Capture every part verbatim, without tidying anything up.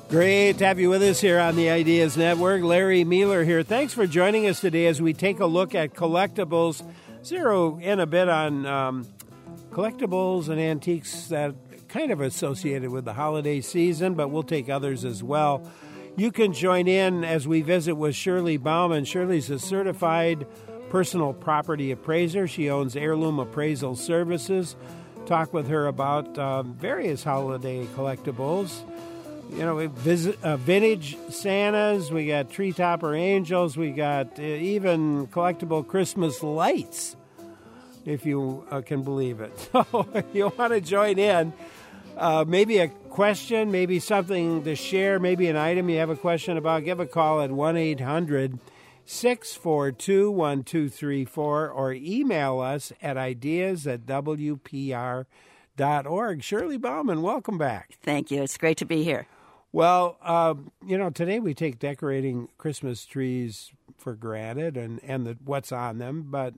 Great to have you with us here on the Ideas Network. Larry Mueller here. Thanks for joining us today as we take a look at collectibles, zero in a bit on um, collectibles and antiques that kind of associated with the holiday season, but we'll take others as well. You can join in as we visit with Shirley Bauman. Shirley's a certified personal property appraiser. She owns Heirloom Appraisal Services. Talk with her about um, various holiday collectibles. You know, we visit uh, vintage Santas, we got tree topper angels, we got uh, even collectible Christmas lights, if you uh, can believe it. So if you want to join in, uh, maybe a question, maybe something to share, maybe an item you have a question about, give a call at one eight hundred six four two one two three four or email us at ideas at w p r dot org. Shirley Bauman, welcome back. Thank you. It's great to be here. Well, uh, you know, today we take decorating Christmas trees for granted and, and the, what's on them, but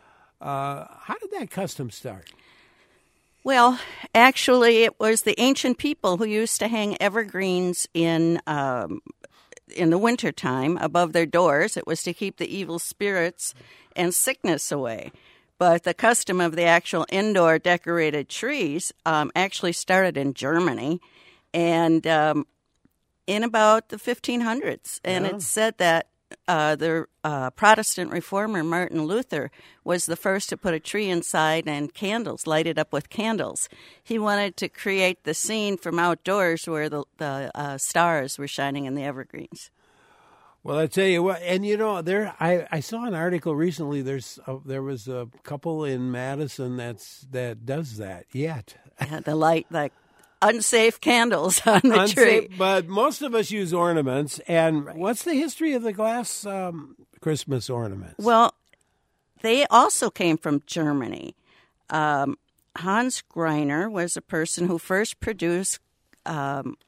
uh, how did that custom start? Well, actually, it was the ancient people who used to hang evergreens in um, in the wintertime above their doors. It was to keep the evil spirits and sickness away. But the custom of the actual indoor decorated trees um, actually started in Germany, and um, in about the fifteen hundreds. And Yeah. it's said that uh, the uh, Protestant reformer Martin Luther was the first to put a tree inside and candles, lighted up with candles. He wanted to create the scene from outdoors where the, the uh, stars were shining in the evergreens. Well, I tell you what, and you know, there I, I saw an article recently. There's a, there was a couple in Madison that's that does that yet. Yeah, the light, like unsafe candles on the Unsafe, tree. but most of us use ornaments. And Right. what's the history of the glass um, Christmas ornaments? Well, they also came from Germany. Um, Hans Greiner was a person who first produced um,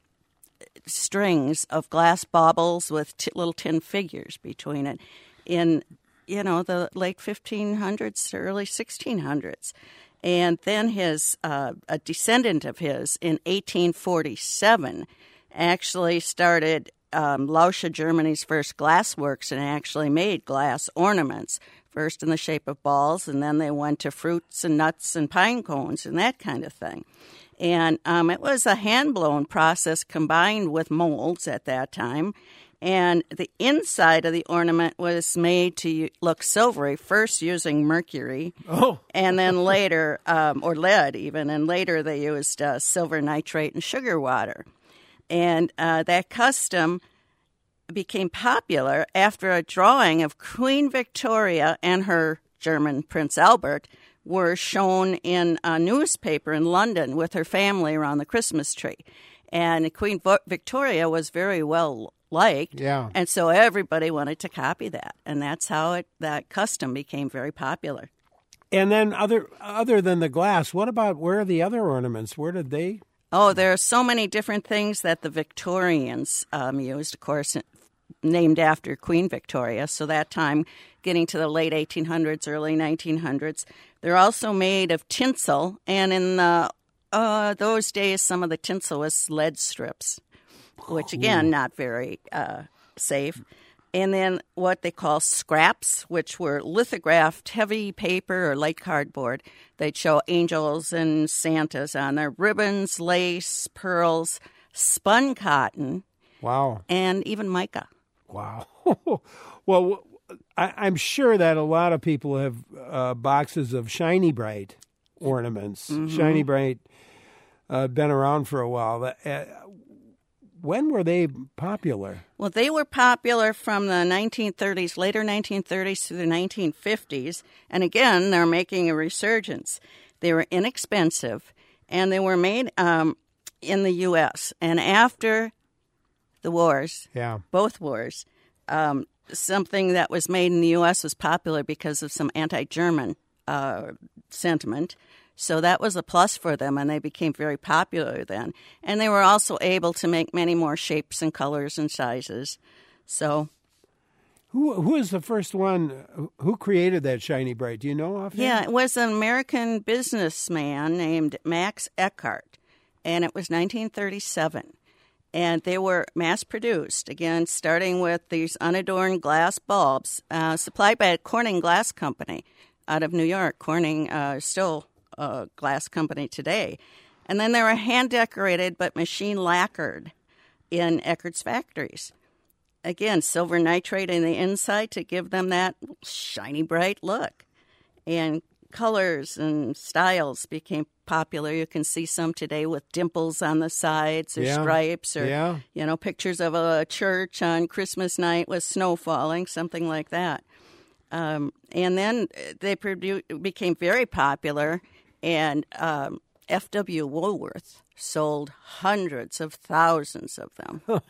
strings of glass baubles with t- little tin figures between it in, you know, the late fifteen hundreds to early sixteen hundreds. And then his uh, a descendant of his in eighteen forty-seven actually started um, Lauscha, Germany's first glassworks, and actually made glass ornaments, first in the shape of balls, and then they went to fruits and nuts and pine cones and that kind of thing. And um, it was a hand-blown process combined with molds at that time. And the inside of the ornament was made to look silvery, first using mercury, oh, and then later, um, or lead even, and later they used uh, silver nitrate and sugar water. And uh, that custom became popular after a drawing of Queen Victoria and her German Prince Albert were shown in a newspaper in London with her family around the Christmas tree. And Queen Victoria was very well liked, yeah. and so everybody wanted to copy that, and that's how it that custom became very popular. And then other other than the glass, what about where are the other ornaments? Where did they? Oh, there are so many different things that the Victorians um, used, of course, named after Queen Victoria. So that time, getting to the late eighteen hundreds, early nineteen hundreds. They're also made of tinsel, and in the, uh, those days, some of the tinsel was lead strips, which, again, Ooh. not very uh, safe. And then what they call scraps, which were lithographed heavy paper or light cardboard. They'd show angels and Santas on there, ribbons, lace, pearls, spun cotton, Wow. and even mica. Wow. Well, I, I'm sure that a lot of people have uh, boxes of Shiny Bright ornaments. Mm-hmm. Shiny Bright uh, been around for a while. Uh, when were they popular? Well, they were popular from the nineteen thirties, later nineteen thirties to the nineteen fifties. And again, they're making a resurgence. They were inexpensive, and they were made um, in the U S. And after the wars, Yeah. both wars, um, something that was made in the U S was popular because of some anti-German uh, sentiment. So that was a plus for them, and they became very popular then. And they were also able to make many more shapes and colors and sizes. So, Who who is the first one? Who created that Shiny Bright? Do you know offhand? yeah, it was an American businessman named Max Eckhart, and it was nineteen thirty-seven. And they were mass-produced, again, starting with these unadorned glass bulbs uh, supplied by a Corning Glass Company out of New York. Corning uh, is still a glass company today. And then they were hand-decorated but machine-lacquered in Eckerd's factories. Again, silver nitrate in the inside to give them that shiny, bright look. And colors and styles became popular. You can see some today with dimples on the sides or yeah. stripes or, yeah. you know, pictures of a church on Christmas night with snow falling, something like that. Um, and then they produ- became very popular, and um, F W Woolworth sold hundreds of thousands of them.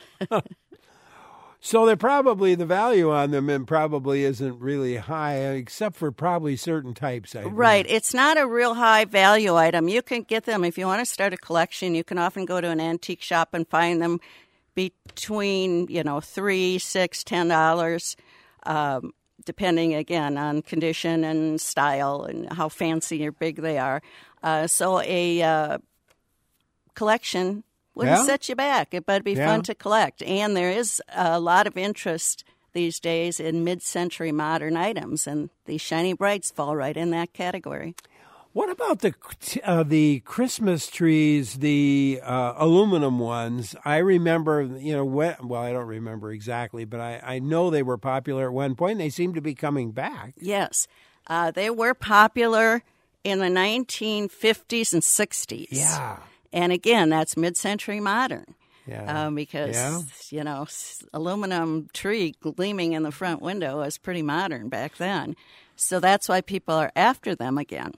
So they're probably, the value on them and probably isn't really high, except for probably certain types. I right. think. It's not a real high value item. You can get them, if you want to start a collection, you can often go to an antique shop and find them between, you know, three, six, ten dollars, um, depending, again, on condition and style and how fancy or big they are. Uh, so a uh, collection wouldn't yeah. set you back, but it'd be yeah. fun to collect. And there is a lot of interest these days in mid-century modern items, and these shiny brights fall right in that category. What about the uh, the Christmas trees, the uh, aluminum ones? I remember, you know, when, well, I don't remember exactly, but I, I know they were popular at one point, and they seem to be coming back. Yes, uh, they were popular in the nineteen fifties and sixties. Yeah. And again, that's mid-century modern, yeah. um, because, yeah. you know, aluminum tree gleaming in the front window was pretty modern back then. So that's why people are after them again.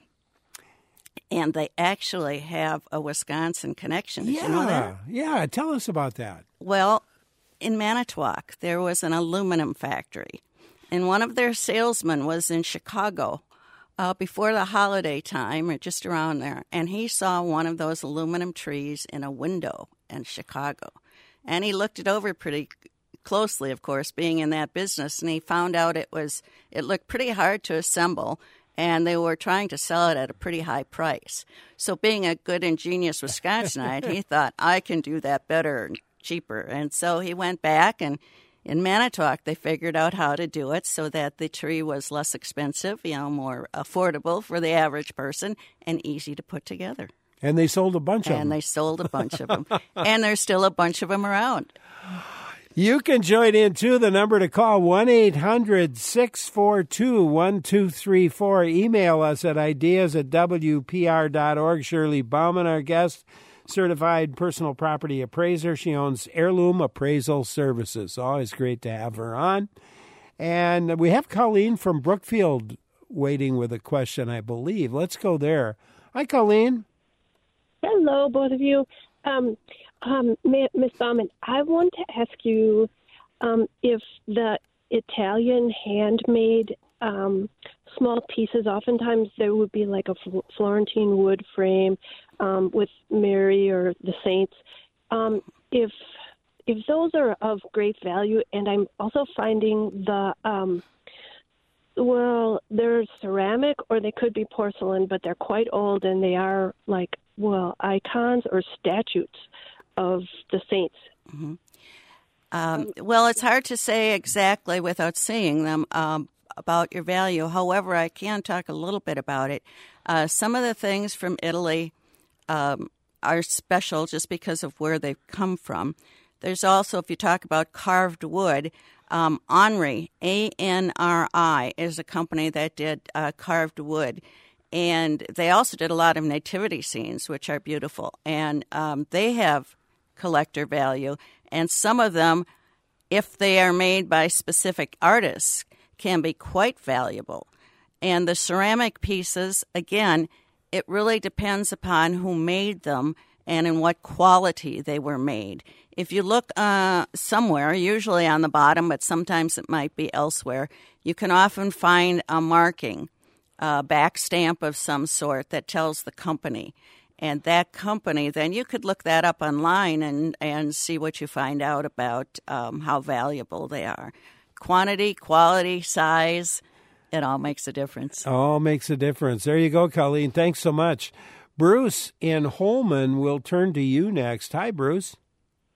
And they actually have a Wisconsin connection. Did yeah. you know that? Yeah, tell us about that. Well, in Manitowoc, there was an aluminum factory, and one of their salesmen was in Chicago Uh, before the holiday time, or just around there, and he saw one of those aluminum trees in a window in Chicago. And he looked it over pretty closely, of course, being in that business, and he found out it was it looked pretty hard to assemble, and they were trying to sell it at a pretty high price. So being a good, ingenious Wisconsinite, he thought, I can do that better and cheaper. And so he went back, and in Manitowoc, they figured out how to do it so that the tree was less expensive, you know, more affordable for the average person, and easy to put together. And they sold a bunch of them. And they sold a bunch of them. And there's still a bunch of them around. You can join in, too. The number to call, one eight hundred six four two one two three four. Email us at ideas at w p r dot org. Shirley Bauman, our guest, certified personal property appraiser. She owns Heirloom Appraisal Services. Always great to have her on. And we have Colleen from Brookfield waiting with a question, I believe. Let's go there. Hi, Colleen. Hello, both of you. Um, um, Miss Bauman, I want to ask you um, if the Italian handmade um, small pieces, oftentimes there would be like a Florentine wood frame um, with Mary or the saints. Um, if if those are of great value, and I'm also finding the um, well, they're ceramic or they could be porcelain, but they're quite old and they are like well icons or statues of the saints. Mm-hmm. Um, well, it's hard to say exactly without seeing them. Um, about your value. However, I can talk a little bit about it. Uh, some of the things from Italy um, are special just because of where they've come from. There's also, if you talk about carved wood, um, Anri, A N R I, is a company that did uh, carved wood. And they also did a lot of nativity scenes, which are beautiful. And um, they have collector value. And some of them, if they are made by specific artists, can be quite valuable. And the ceramic pieces, again, it really depends upon who made them and in what quality they were made. If you look uh, somewhere, usually on the bottom, but sometimes it might be elsewhere, you can often find a marking, a back stamp of some sort that tells the company. And that company, then you could look that up online and, and see what you find out about um, how valuable they are. Quantity, quality, size, it all makes a difference. All makes a difference. There you go, Colleen. Thanks so much. Bruce in Holman will turn to you next. Hi, Bruce.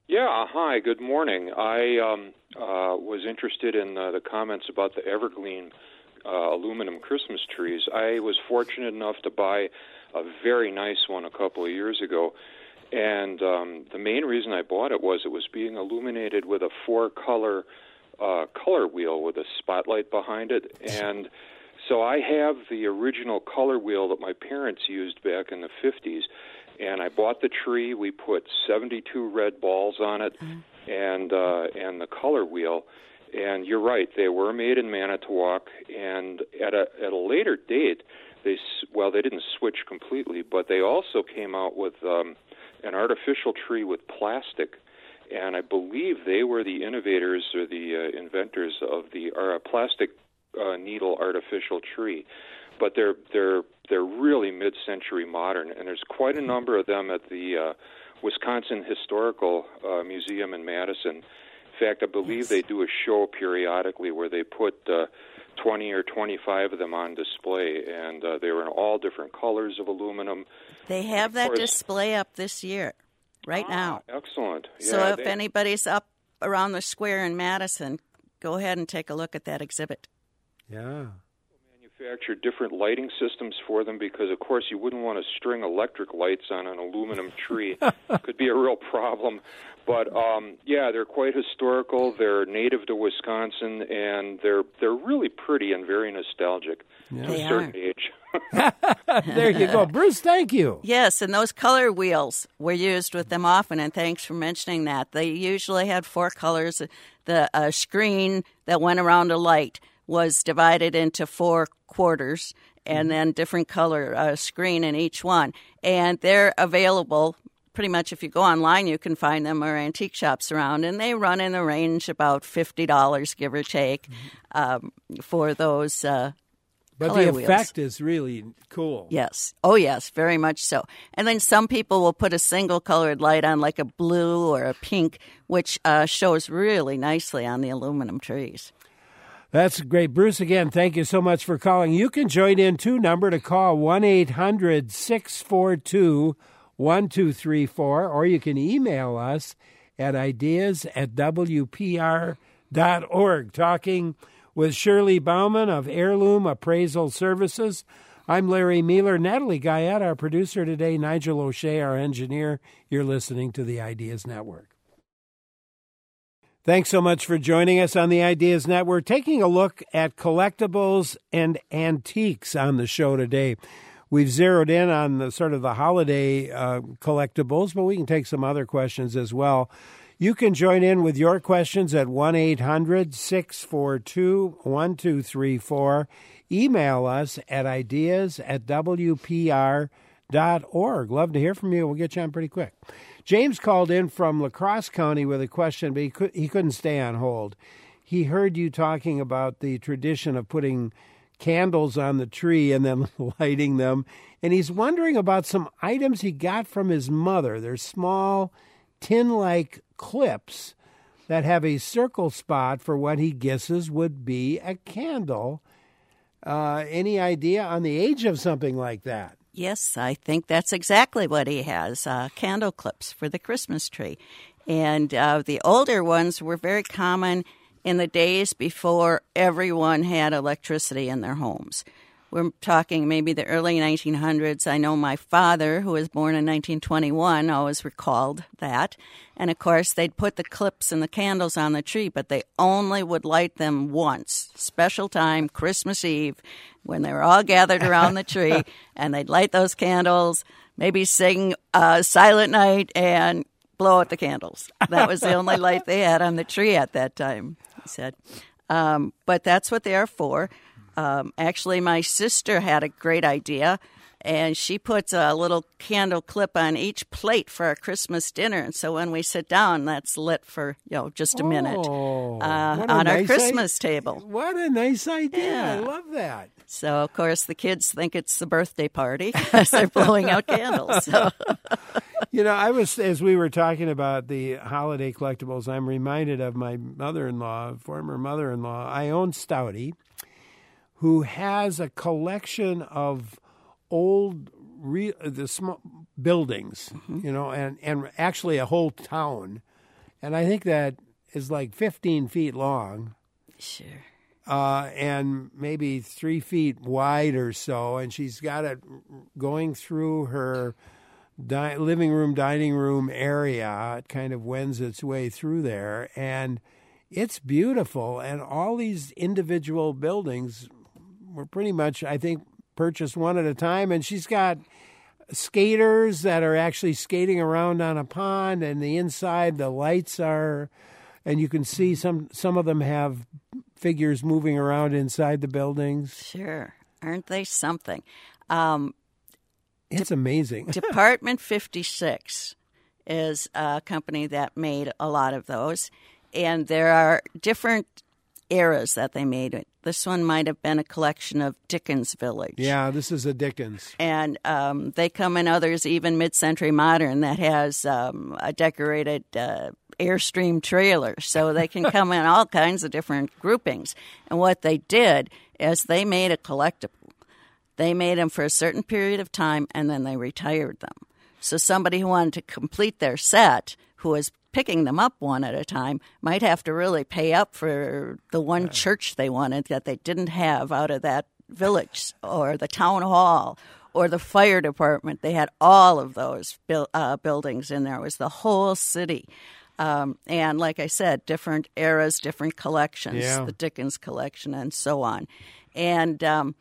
Yeah, hi, good morning. I um, uh, was interested in uh, the comments about the Evergreen uh, aluminum Christmas trees. I was fortunate enough to buy a very nice one a couple of years ago, and um, the main reason I bought it was it was being illuminated with a four-color uh, color wheel with a spotlight behind it, and so I have the original color wheel that my parents used back in the fifties. And I bought the tree. We put seventy-two red balls on it, mm-hmm. and uh, and the color wheel. And you're right; they were made in Manitowoc. And at a at a later date, they well they didn't switch completely, but they also came out with um, an artificial tree with plastic. And I believe they were the innovators or the uh, inventors of the uh, plastic uh, needle artificial tree. But they're they're they're really mid-century modern, and there's quite a number of them at the uh, Wisconsin Historical uh, Museum in Madison. In fact, I believe yes. they do a show periodically where they put uh, twenty or twenty-five of them on display, and uh, they were in all different colors of aluminum. They have that course, display up this year, right ah, now. Excellent. So yeah, if they, anybody's up around the square in Madison, go ahead and take a look at that exhibit. Yeah. Manufacture different lighting systems for them because, of course, you wouldn't want to string electric lights on an aluminum tree. Could be a real problem. But, um, yeah, they're quite historical. They're native to Wisconsin, and they're they're really pretty and very nostalgic yeah. to they a certain are. age. There you go. Bruce, thank you. Yes, and those color wheels were used with them often, and thanks for mentioning that. They usually had four colors. The uh, screen that went around a light was divided into four quarters and then different color uh, screen in each one. And they're available pretty much if you go online, you can find them or antique shops around. And they run in the range about fifty dollars, give or take, um, for those uh, But color the wheels. effect is really cool. Yes. Oh, yes, very much so. And then some people will put a single colored light on like a blue or a pink, which uh, shows really nicely on the aluminum trees. That's great. Bruce, again, thank you so much for calling. You can join in, too. Number to call, one eight hundred six four two one two three four, or you can email us at ideas at w p r dot org. Talking with Shirley Bauman of Heirloom Appraisal Services. I'm Larry Mealer. Natalie Guyette, our producer today. Nigel O'Shea, our engineer. You're listening to the Ideas Network. Thanks so much for joining us on the Ideas Network. Taking a look at collectibles and antiques on the show today. We've zeroed in on the sort of the holiday uh, collectibles, but we can take some other questions as well. You can join in with your questions at one eight hundred six four two one two three four. Email us at ideas at w p r dot org. Love to hear from you. We'll get you on pretty quick. James called in from La Crosse County with a question, but he, could, he couldn't stay on hold. He heard you talking about the tradition of putting candles on the tree and then lighting them, and he's wondering about some items he got from his mother. They're small, tin-like clips that have a circle spot for what he guesses would be a candle. Uh, any idea on the age of something like that? Yes, I think that's exactly what he has, uh, candle clips for the Christmas tree. And uh, the older ones were very common in the days before everyone had electricity in their homes. We're talking maybe the early nineteen hundreds. I know my father, who was born in nineteen twenty-one, always recalled that. And, of course, they'd put the clips and the candles on the tree, but they only would light them once. Special time, Christmas Eve, when they were all gathered around the tree, and they'd light those candles, maybe sing uh, Silent Night, and blow out the candles. That was the only light they had on the tree at that time, he said. Um, but that's what they are for. Um, actually, my sister had a great idea, and she puts a little candle clip on each plate for our Christmas dinner. And so when we sit down, that's lit for, you know, just a minute oh, uh, on our nice Christmas I- table. What a nice idea. Yeah. I love that. So, of course, the kids think it's the birthday party as they're blowing out candles. So. You know, I was, as we were talking about the holiday collectibles, I'm reminded of my mother-in-law, former mother-in-law, Ione Stouty, who has a collection of old re- the small buildings, mm-hmm. you know, and, and actually a whole town and I think that is like fifteen feet long. Sure. Uh, and maybe three feet wide or so, and she's got it going through her di- living room, dining room area. It kind of wends its way through there, and it's beautiful. And all these individual buildings were pretty much, I think, purchased one at a time, and she's got skaters that are actually skating around on a pond, and the inside, the lights are, and you can see some, some of them have figures moving around inside the buildings. Sure. Aren't they something? Um, it's De- amazing. Department fifty-six is a company that made a lot of those. And there are different eras that they made it. This one might have been a collection of Dickens Village. Yeah, this is a Dickens. And um, they come in others, even mid-century modern, that has um, a decorated uh, Airstream trailer. So they can come in all kinds of different groupings. And what they did is they made a collectible. They made them for a certain period of time, and then they retired them. So somebody who wanted to complete their set, who was picking them up one at a time, might have to really pay up for the one church they wanted that they didn't have out of that village, or the town hall, or the fire department. They had all of those bu- uh, buildings in there. It was the whole city. Um, and like I said, different eras, different collections, yeah. the Dickens collection and so on. And um,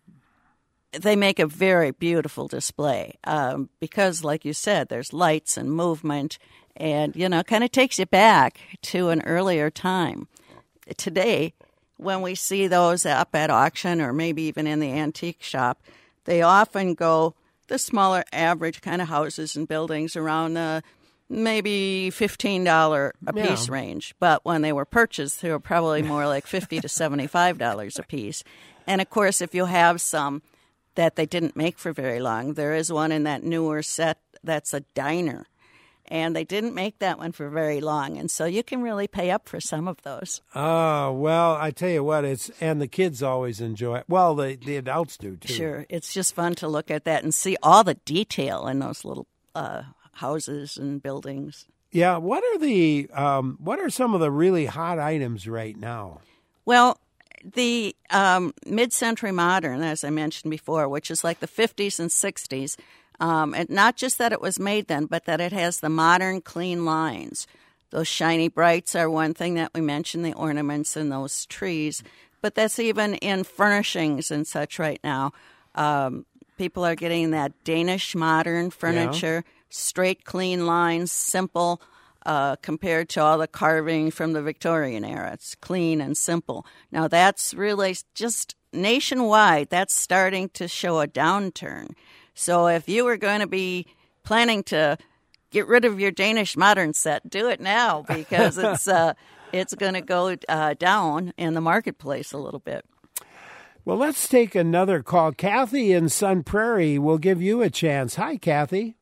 they make a very beautiful display um, because, like you said, there's lights and movement. And, you know, it kind of takes you back to an earlier time. Today, when we see those up at auction or maybe even in the antique shop, they often go the smaller average kind of houses and buildings around the maybe fifteen dollars a piece yeah. range. But when they were purchased, they were probably more like fifty to seventy-five dollars a piece. And, of course, if you have some that they didn't make for very long, there is one in that newer set that's a diner. And they didn't make that one for very long, and so you can really pay up for some of those. Oh, well, I tell you what, it's and the kids always enjoy it. Well, the, the adults do, too. Sure. It's just fun to look at that and see all the detail in those little uh, houses and buildings. Yeah, what are the um, what are some of the really hot items right now? Well, the um, mid-century modern, as I mentioned before, which is like the fifties and sixties, Um, and not just that it was made then, but that it has the modern, clean lines. Those shiny brights are one thing that we mentioned, the ornaments and those trees. But that's even in furnishings and such right now. Um, people are getting that Danish modern furniture, yeah. straight, clean lines, simple, uh, compared to all the carving from the Victorian era. It's clean and simple. Now, that's really just nationwide, that's starting to show a downturn. So if you were going to be planning to get rid of your Danish modern set, do it now because it's uh, it's going to go uh, down in the marketplace a little bit. Well, let's take another call. Kathy in Sun Prairie will give you a chance. Hi, Kathy.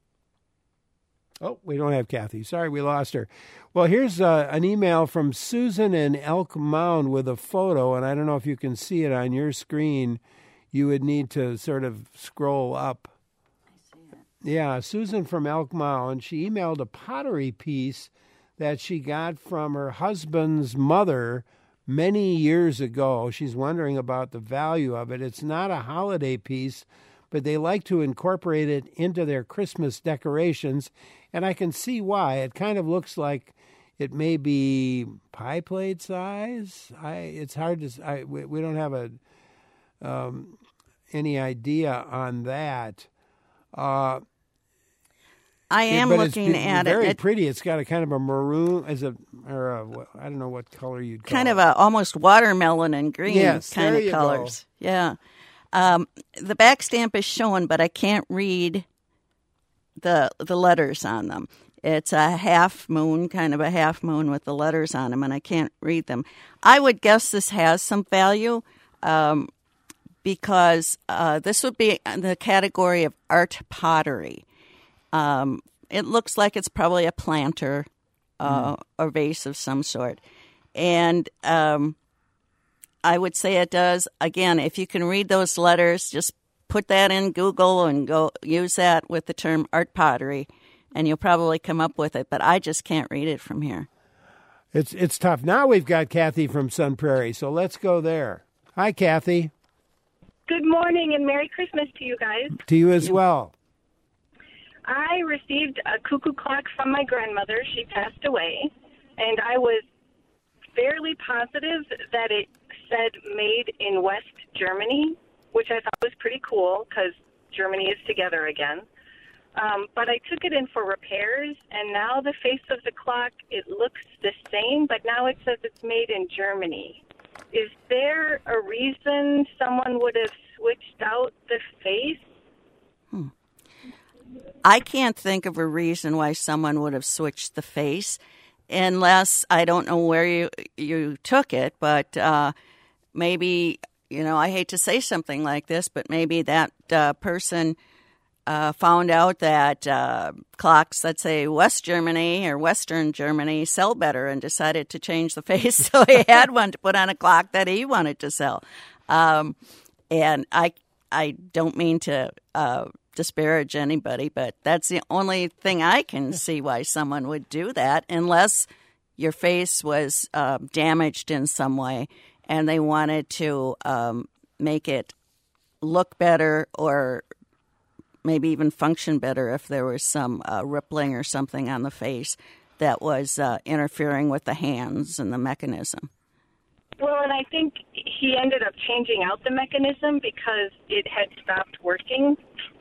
Oh, we don't have Kathy. Sorry, we lost her. Well, here's uh, an email from Susan in Elk Mound with a photo, and I don't know if you can see it on your screen. You would need to sort of scroll up. Yeah, Susan from Elk Mound, she emailed a pottery piece that she got from her husband's mother many years ago. She's wondering about the value of it. It's not a holiday piece, but they like to incorporate it into their Christmas decorations, and I can see why. It kind of looks like it may be pie plate size. I it's hard to I we, we don't have a um, any idea on that. Uh, I am but looking it's at very it. Very pretty. It's got a kind of a maroon, as a or a, I don't know what color you'd call kind it. of a almost watermelon and green yes, kind there of you colors. Go. Yeah, um, the back stamp is showing, but I can't read the the letters on them. It's a half moon, kind of a half moon with the letters on them, and I can't read them. I would guess this has some value. Um, because uh, this would be in the category of art pottery. Um, it looks like it's probably a planter uh, mm. or vase of some sort. And um, I would say it does. Again, if you can read those letters, just put that in Google and go use that with the term art pottery, and you'll probably come up with it. But I just can't read it from here. It's it's tough. Now we've got Kathy from Sun Prairie, so let's go there. Hi, Kathy. Good morning and Merry Christmas to you guys. To you as well. I received a cuckoo clock from my grandmother. She passed away, and I was fairly positive that it said made in West Germany, which I thought was pretty cool because Germany is together again. Um, but I took it in for repairs, and now the face of the clock, it looks the same, but now it says it's made in Germany. Is there a reason someone would have switched out the face? Hmm. I can't think of a reason why someone would have switched the face, unless I don't know where you you took it, but uh, maybe, you know, I hate to say something like this, but maybe that uh, person uh, found out that uh, clocks, let's say West Germany or Western Germany, sell better and decided to change the face, so he had one to put on a clock that he wanted to sell. Um, and I, I don't mean to uh, disparage anybody, but that's the only thing I can see why someone would do that, unless your face was uh, damaged in some way and they wanted to um, make it look better or maybe even function better if there was some uh, rippling or something on the face that was uh, interfering with the hands and the mechanism. Well, and I think he ended up changing out the mechanism because it had stopped working.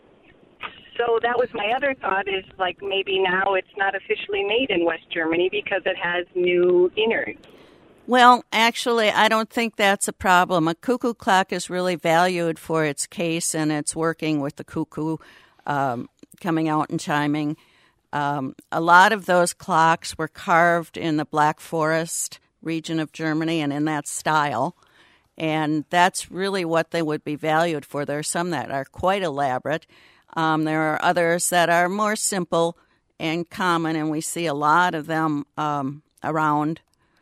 So that was my other thought, is like maybe now it's not officially made in West Germany because it has new innards. Well, actually, I don't think that's a problem. A cuckoo clock is really valued for its case and its working with the cuckoo um, coming out and chiming. Um, a lot of those clocks were carved in the Black Forest region of Germany and in that style. And that's really what they would be valued for. There are some that are quite elaborate. Um, there are others that are more simple and common, and we see a lot of them um, around.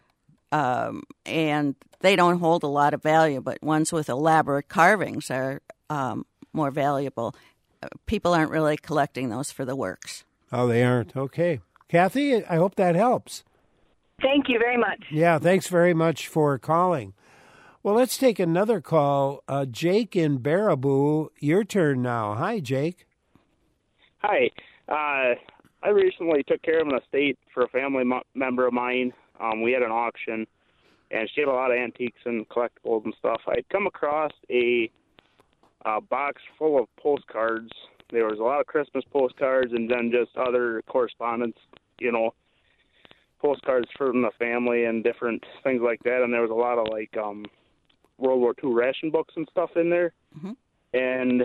Um, and they don't hold a lot of value, but ones with elaborate carvings are um, more valuable. People aren't really collecting those for the works. Oh, they aren't. Okay. Kathy, I hope that helps. Thank you very much. Yeah, thanks very much for calling. Well, let's take another call. Uh, Jake in Baraboo, your turn now. Hi, Jake. Hi. Uh, I recently took care of an estate for a family mo- member of mine. Um, we had an auction, and she had a lot of antiques and collectibles and stuff. I'd come across a, a box full of postcards. There was a lot of Christmas postcards and then just other correspondence, you know, postcards from the family and different things like that. And there was a lot of, like, um, World War Two ration books and stuff in there. Mm-hmm. And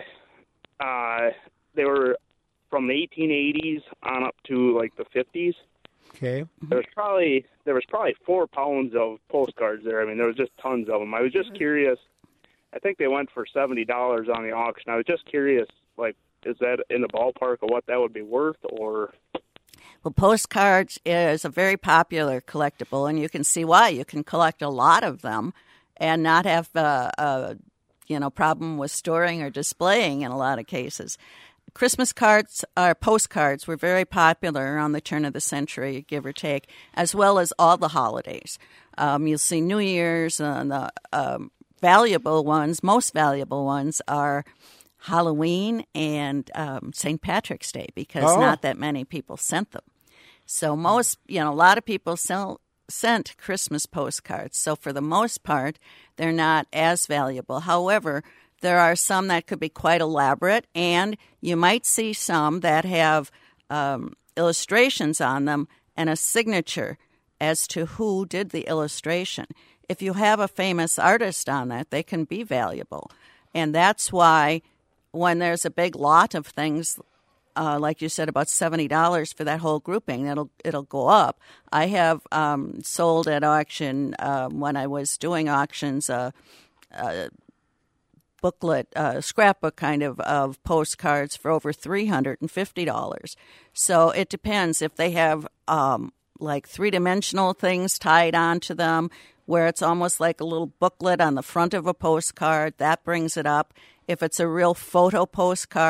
uh, they were from the eighteen eighties on up to, like, the fifties. Okay. There was probably there was probably four pounds of postcards there. I mean, there was just tons of them. I was just curious. I think they went for seventy dollars on the auction. I was just curious, like, is that in the ballpark of what that would be worth, or? Well, postcards is a very popular collectible, and you can see why. You can collect a lot of them and not have a, a you know problem with storing or displaying in a lot of cases. Christmas cards, or postcards, were very popular around the turn of the century, give or take, as well as all the holidays. Um, you'll see New Year's, and the um, valuable ones, most valuable ones, are Halloween and um, Saint Patrick's Day, because oh. not that many people sent them. So most, you know, a lot of people sell, sent Christmas postcards. So for the most part, they're not as valuable. However, there are some that could be quite elaborate, and you might see some that have um, illustrations on them and a signature as to who did the illustration. If you have a famous artist on that, they can be valuable. And that's why when there's a big lot of things, uh, like you said, about seventy dollars for that whole grouping, it'll, it'll go up. I have um, sold at auction, uh, when I was doing auctions, uh, uh booklet, uh, scrapbook kind of, of postcards for over three hundred fifty dollars. So it depends if they have um, like three-dimensional things tied onto them where it's almost like a little booklet on the front of a postcard, that brings it up. If it's a real photo postcard,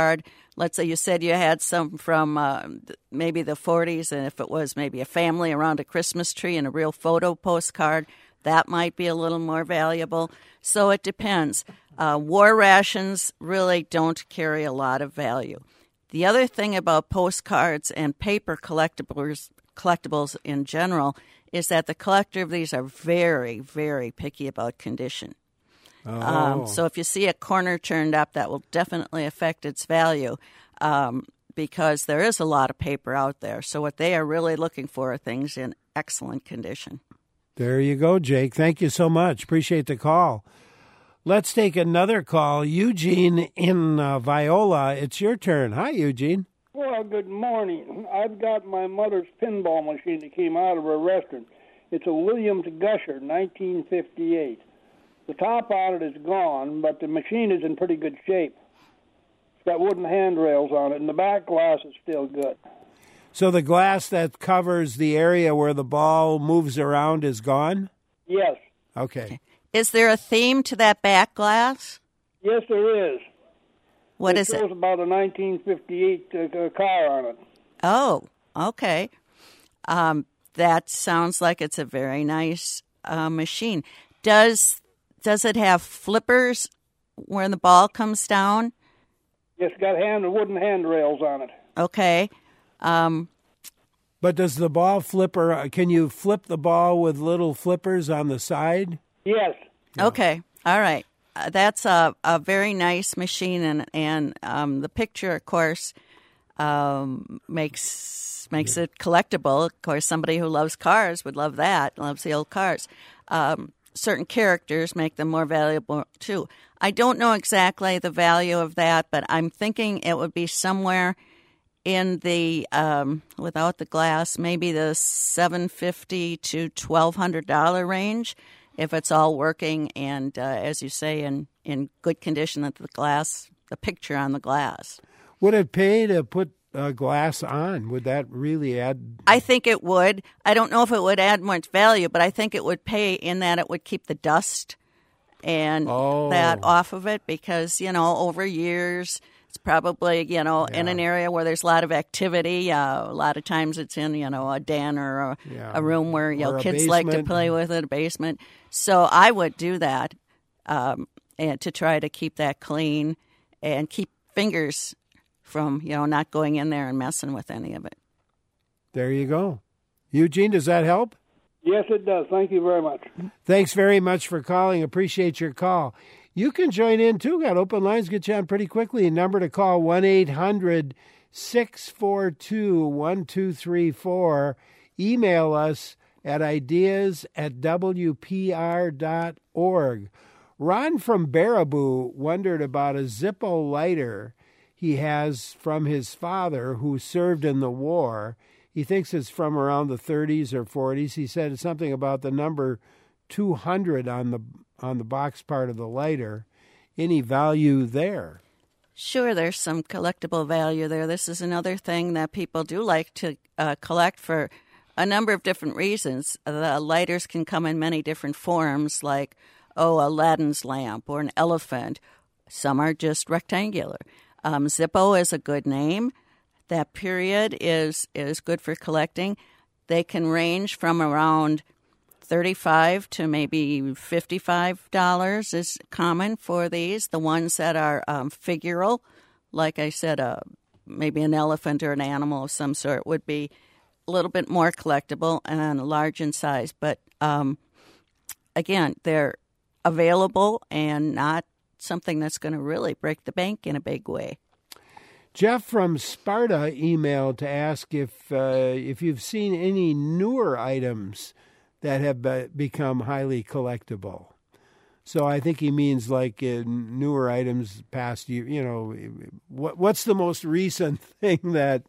let's say you said you had some from uh, maybe the forties, and if it was maybe a family around a Christmas tree and a real photo postcard, that might be a little more valuable. So it depends. Uh, war rations really don't carry a lot of value. The other thing about postcards and paper collectibles, collectibles in general is that the collector of these are very, very picky about condition. Oh. Um, so if you see a corner turned up, that will definitely affect its value um, because there is a lot of paper out there. So what they are really looking for are things in excellent condition. There you go, Jake. Thank you so much. Appreciate the call. Let's take another call. Eugene in uh, Viola. It's your turn. Hi, Eugene. Well, good morning. I've got my mother's pinball machine that came out of her restaurant. It's a Williams Gusher, nineteen fifty-eight. The top on it is gone, but the machine is in pretty good shape. It's got wooden handrails on it, and the back glass is still good. So the glass that covers the area where the ball moves around is gone? Yes. Okay. Is there a theme to that back glass? Yes, there is. What it is it? It shows about a nineteen fifty-eight uh, car on it. Oh, okay. Um, that sounds like it's a very nice uh, machine. Does does it have flippers where the ball comes down? Yes, it's got hand wooden handrails on it. Okay. Um, but does the ball flipper, can you flip the ball with little flippers on the side? Yes. Yeah. Okay. All right. Uh, that's a, a very nice machine, and and um, the picture, of course, um, makes makes yeah. it collectible. Of course, somebody who loves cars would love that, loves the old cars. Um, certain characters make them more valuable, too. I don't know exactly the value of that, but I'm thinking it would be somewhere in the, um, without the glass, maybe the seven hundred fifty dollars to twelve hundred dollars range, if it's all working and, uh, as you say, in, in good condition at the glass, the picture on the glass. Would it pay to put uh, glass on? Would that really add? I think it would. I don't know if it would add much value, but I think it would pay in that it would keep the dust and oh. that off of it because, you know, over years, it's probably, you know, yeah. in an area where there's a lot of activity. Uh, a lot of times it's in, you know, a den or a, yeah. a room where, you know, kids like to play with it, a basement. So I would do that um, and to try to keep that clean and keep fingers from, you know, not going in there and messing with any of it. There you go. Eugene, does that help? Yes, it does. Thank you very much. Thanks very much for calling. Appreciate your call. You can join in, too. Got open lines. Get you on pretty quickly. Number to call, one eight hundred six four two one two three four. Email us at ideas at w p r dot org. Ron from Baraboo wondered about a Zippo lighter he has from his father who served in the war. He thinks it's from around the thirties or forties. He said it's something about the number two hundred on the on the box part of the lighter. Any value there? Sure, there's some collectible value there. This is another thing that people do like to uh, collect for a number of different reasons. The lighters can come in many different forms, like, oh, Aladdin's lamp or an elephant. Some are just rectangular. Um, Zippo is a good name. That period is is good for collecting. They can range from around thirty-five dollars to maybe fifty-five dollars is common for these. The ones that are um, figural, like I said, uh, maybe an elephant or an animal of some sort, would be a little bit more collectible and large in size. But um, again, they're available and not something that's going to really break the bank in a big way. Jeff from Sparta emailed to ask if uh, if you've seen any newer items that have be- become highly collectible. So I think he means like uh, newer items past year. You know, what what's the most recent thing that?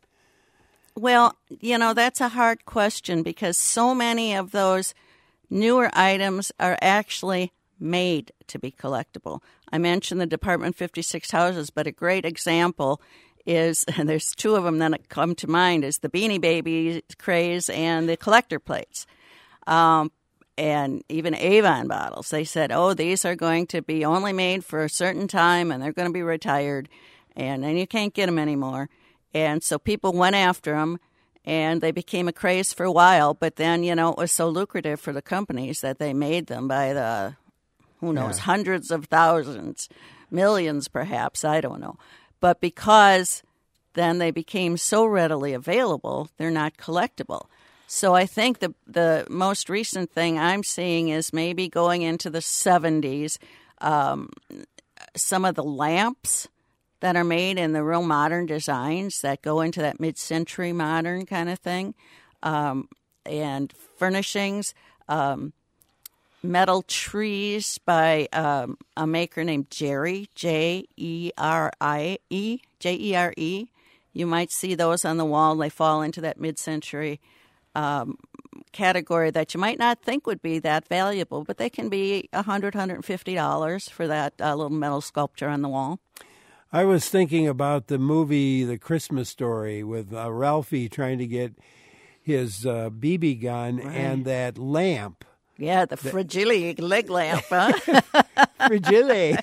Well, you know, that's a hard question because so many of those newer items are actually made to be collectible. I mentioned the Department fifty-six houses, but a great example is, and there's two of them that come to mind, is the Beanie Baby craze and the collector plates. Um, and even Avon bottles. They said, oh, these are going to be only made for a certain time and they're going to be retired. and then you can't get them anymore. And so people went after them, and they became a craze for a while. But then, you know, it was so lucrative for the companies that they made them by the, who knows, yeah. hundreds of thousands, millions perhaps, I don't know. But because then they became so readily available, they're not collectible. So I think the the most recent thing I'm seeing is maybe going into the seventies, um, some of the lamps that are made in the real modern designs that go into that mid-century modern kind of thing, um, and furnishings, um, metal trees by um, a maker named Jerry, J E R I E, J E R E. You might see those on the wall. They fall into that mid-century um, category that you might not think would be that valuable, but they can be one hundred dollars, one hundred fifty dollars for that uh, little metal sculpture on the wall. I was thinking about the movie The Christmas Story with uh, Ralphie trying to get his uh, B B gun right. and that lamp. Yeah, the fragile leg lamp, huh? Fragile.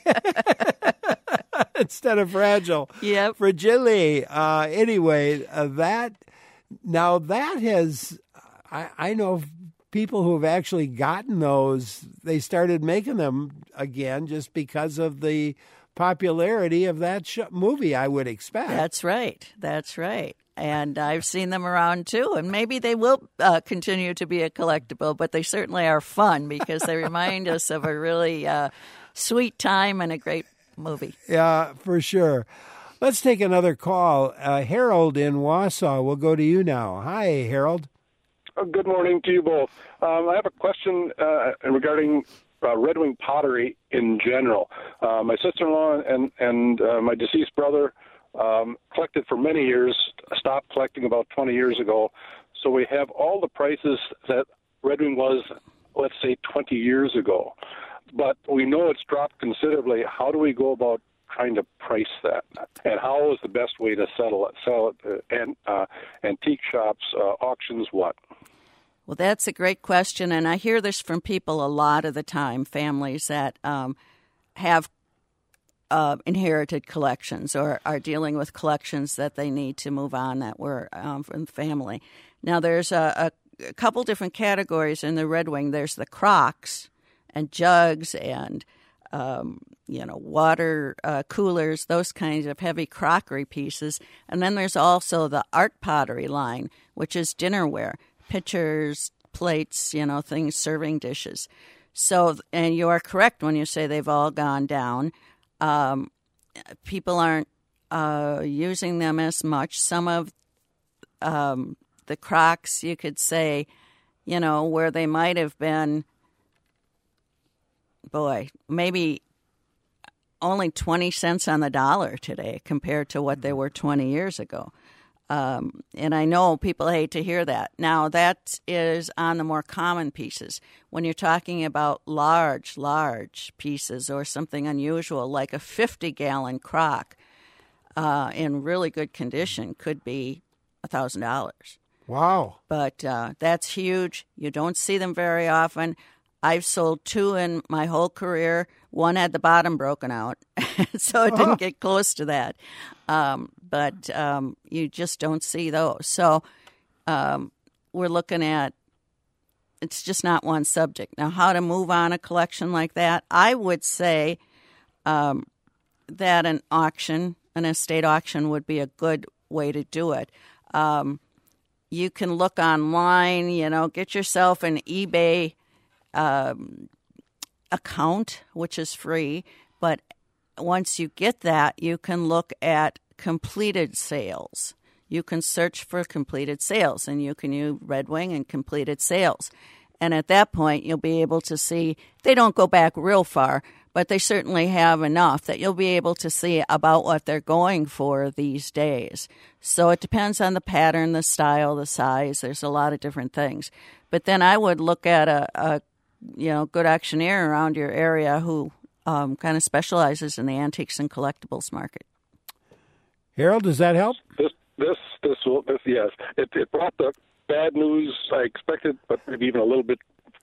Instead of fragile. Yep. Fragile. Uh, anyway, uh, that, now that has, I, I know people who have actually gotten those, they started making them again just because of the popularity of that sh- movie, I would expect. That's right. That's right. And I've seen them around, too. And maybe they will uh, continue to be a collectible, but they certainly are fun because they remind us of a really uh, sweet time and a great movie. Yeah, for sure. Let's take another call. Uh, Harold in Wausau, we'll go to you now. Hi, Harold. Uh, good morning to you both. Um, I have a question uh, regarding uh, Red Wing pottery in general. Uh, my sister-in-law and, and uh, my deceased brother Um, collected for many years, stopped collecting about twenty years ago. So we have all the prices that Red Wing was, let's say, twenty years ago. But we know it's dropped considerably. How do we go about trying to price that? And how is the best way to settle it? Sell it uh, and uh, antique shops, uh, auctions, what? Well, that's a great question, and I hear this from people a lot of the time, families that um, have Uh, inherited collections or are dealing with collections that they need to move on that were um, from the family. Now, there's a, a, a couple different categories in the Red Wing. There's the crocks and jugs and, um, you know, water uh, coolers, those kinds of heavy crockery pieces. And then there's also the art pottery line, which is dinnerware, pitchers, plates, you know, things, serving dishes. So, and you are correct when you say they've all gone down. Um, people aren't uh, using them as much. Some of um, the crocks, you could say, you know, where they might have been, boy, maybe only twenty cents on the dollar today compared to what they were twenty years ago. Um, and I know people hate to hear that. Now, that is on the more common pieces. When you're talking about large, large pieces or something unusual like a fifty-gallon crock uh, in really good condition could be one thousand dollars. Wow. But uh, that's huge. You don't see them very often. I've sold two in my whole career. One had the bottom broken out, so it didn't get close to that. Um, but um, you just don't see those. So um, we're looking at, it's just not one subject. Now, how to move on a collection like that? I would say um, that an auction, an estate auction, would be a good way to do it. Um, you can look online, you know, get yourself an eBay um, account, which is free. But once you get that, you can look at completed sales. You can search for completed sales, and you can use Red Wing and completed sales. And at that point, you'll be able to see, they don't go back real far, but they certainly have enough that you'll be able to see about what they're going for these days. So it depends on the pattern, the style, the size. There's a lot of different things. But then I would look at a, a you know, good auctioneer around your area who um, kind of specializes in the antiques and collectibles market. Harold, does that help? This, this, this, will, this yes. It, it brought the bad news I expected, but maybe even a little bit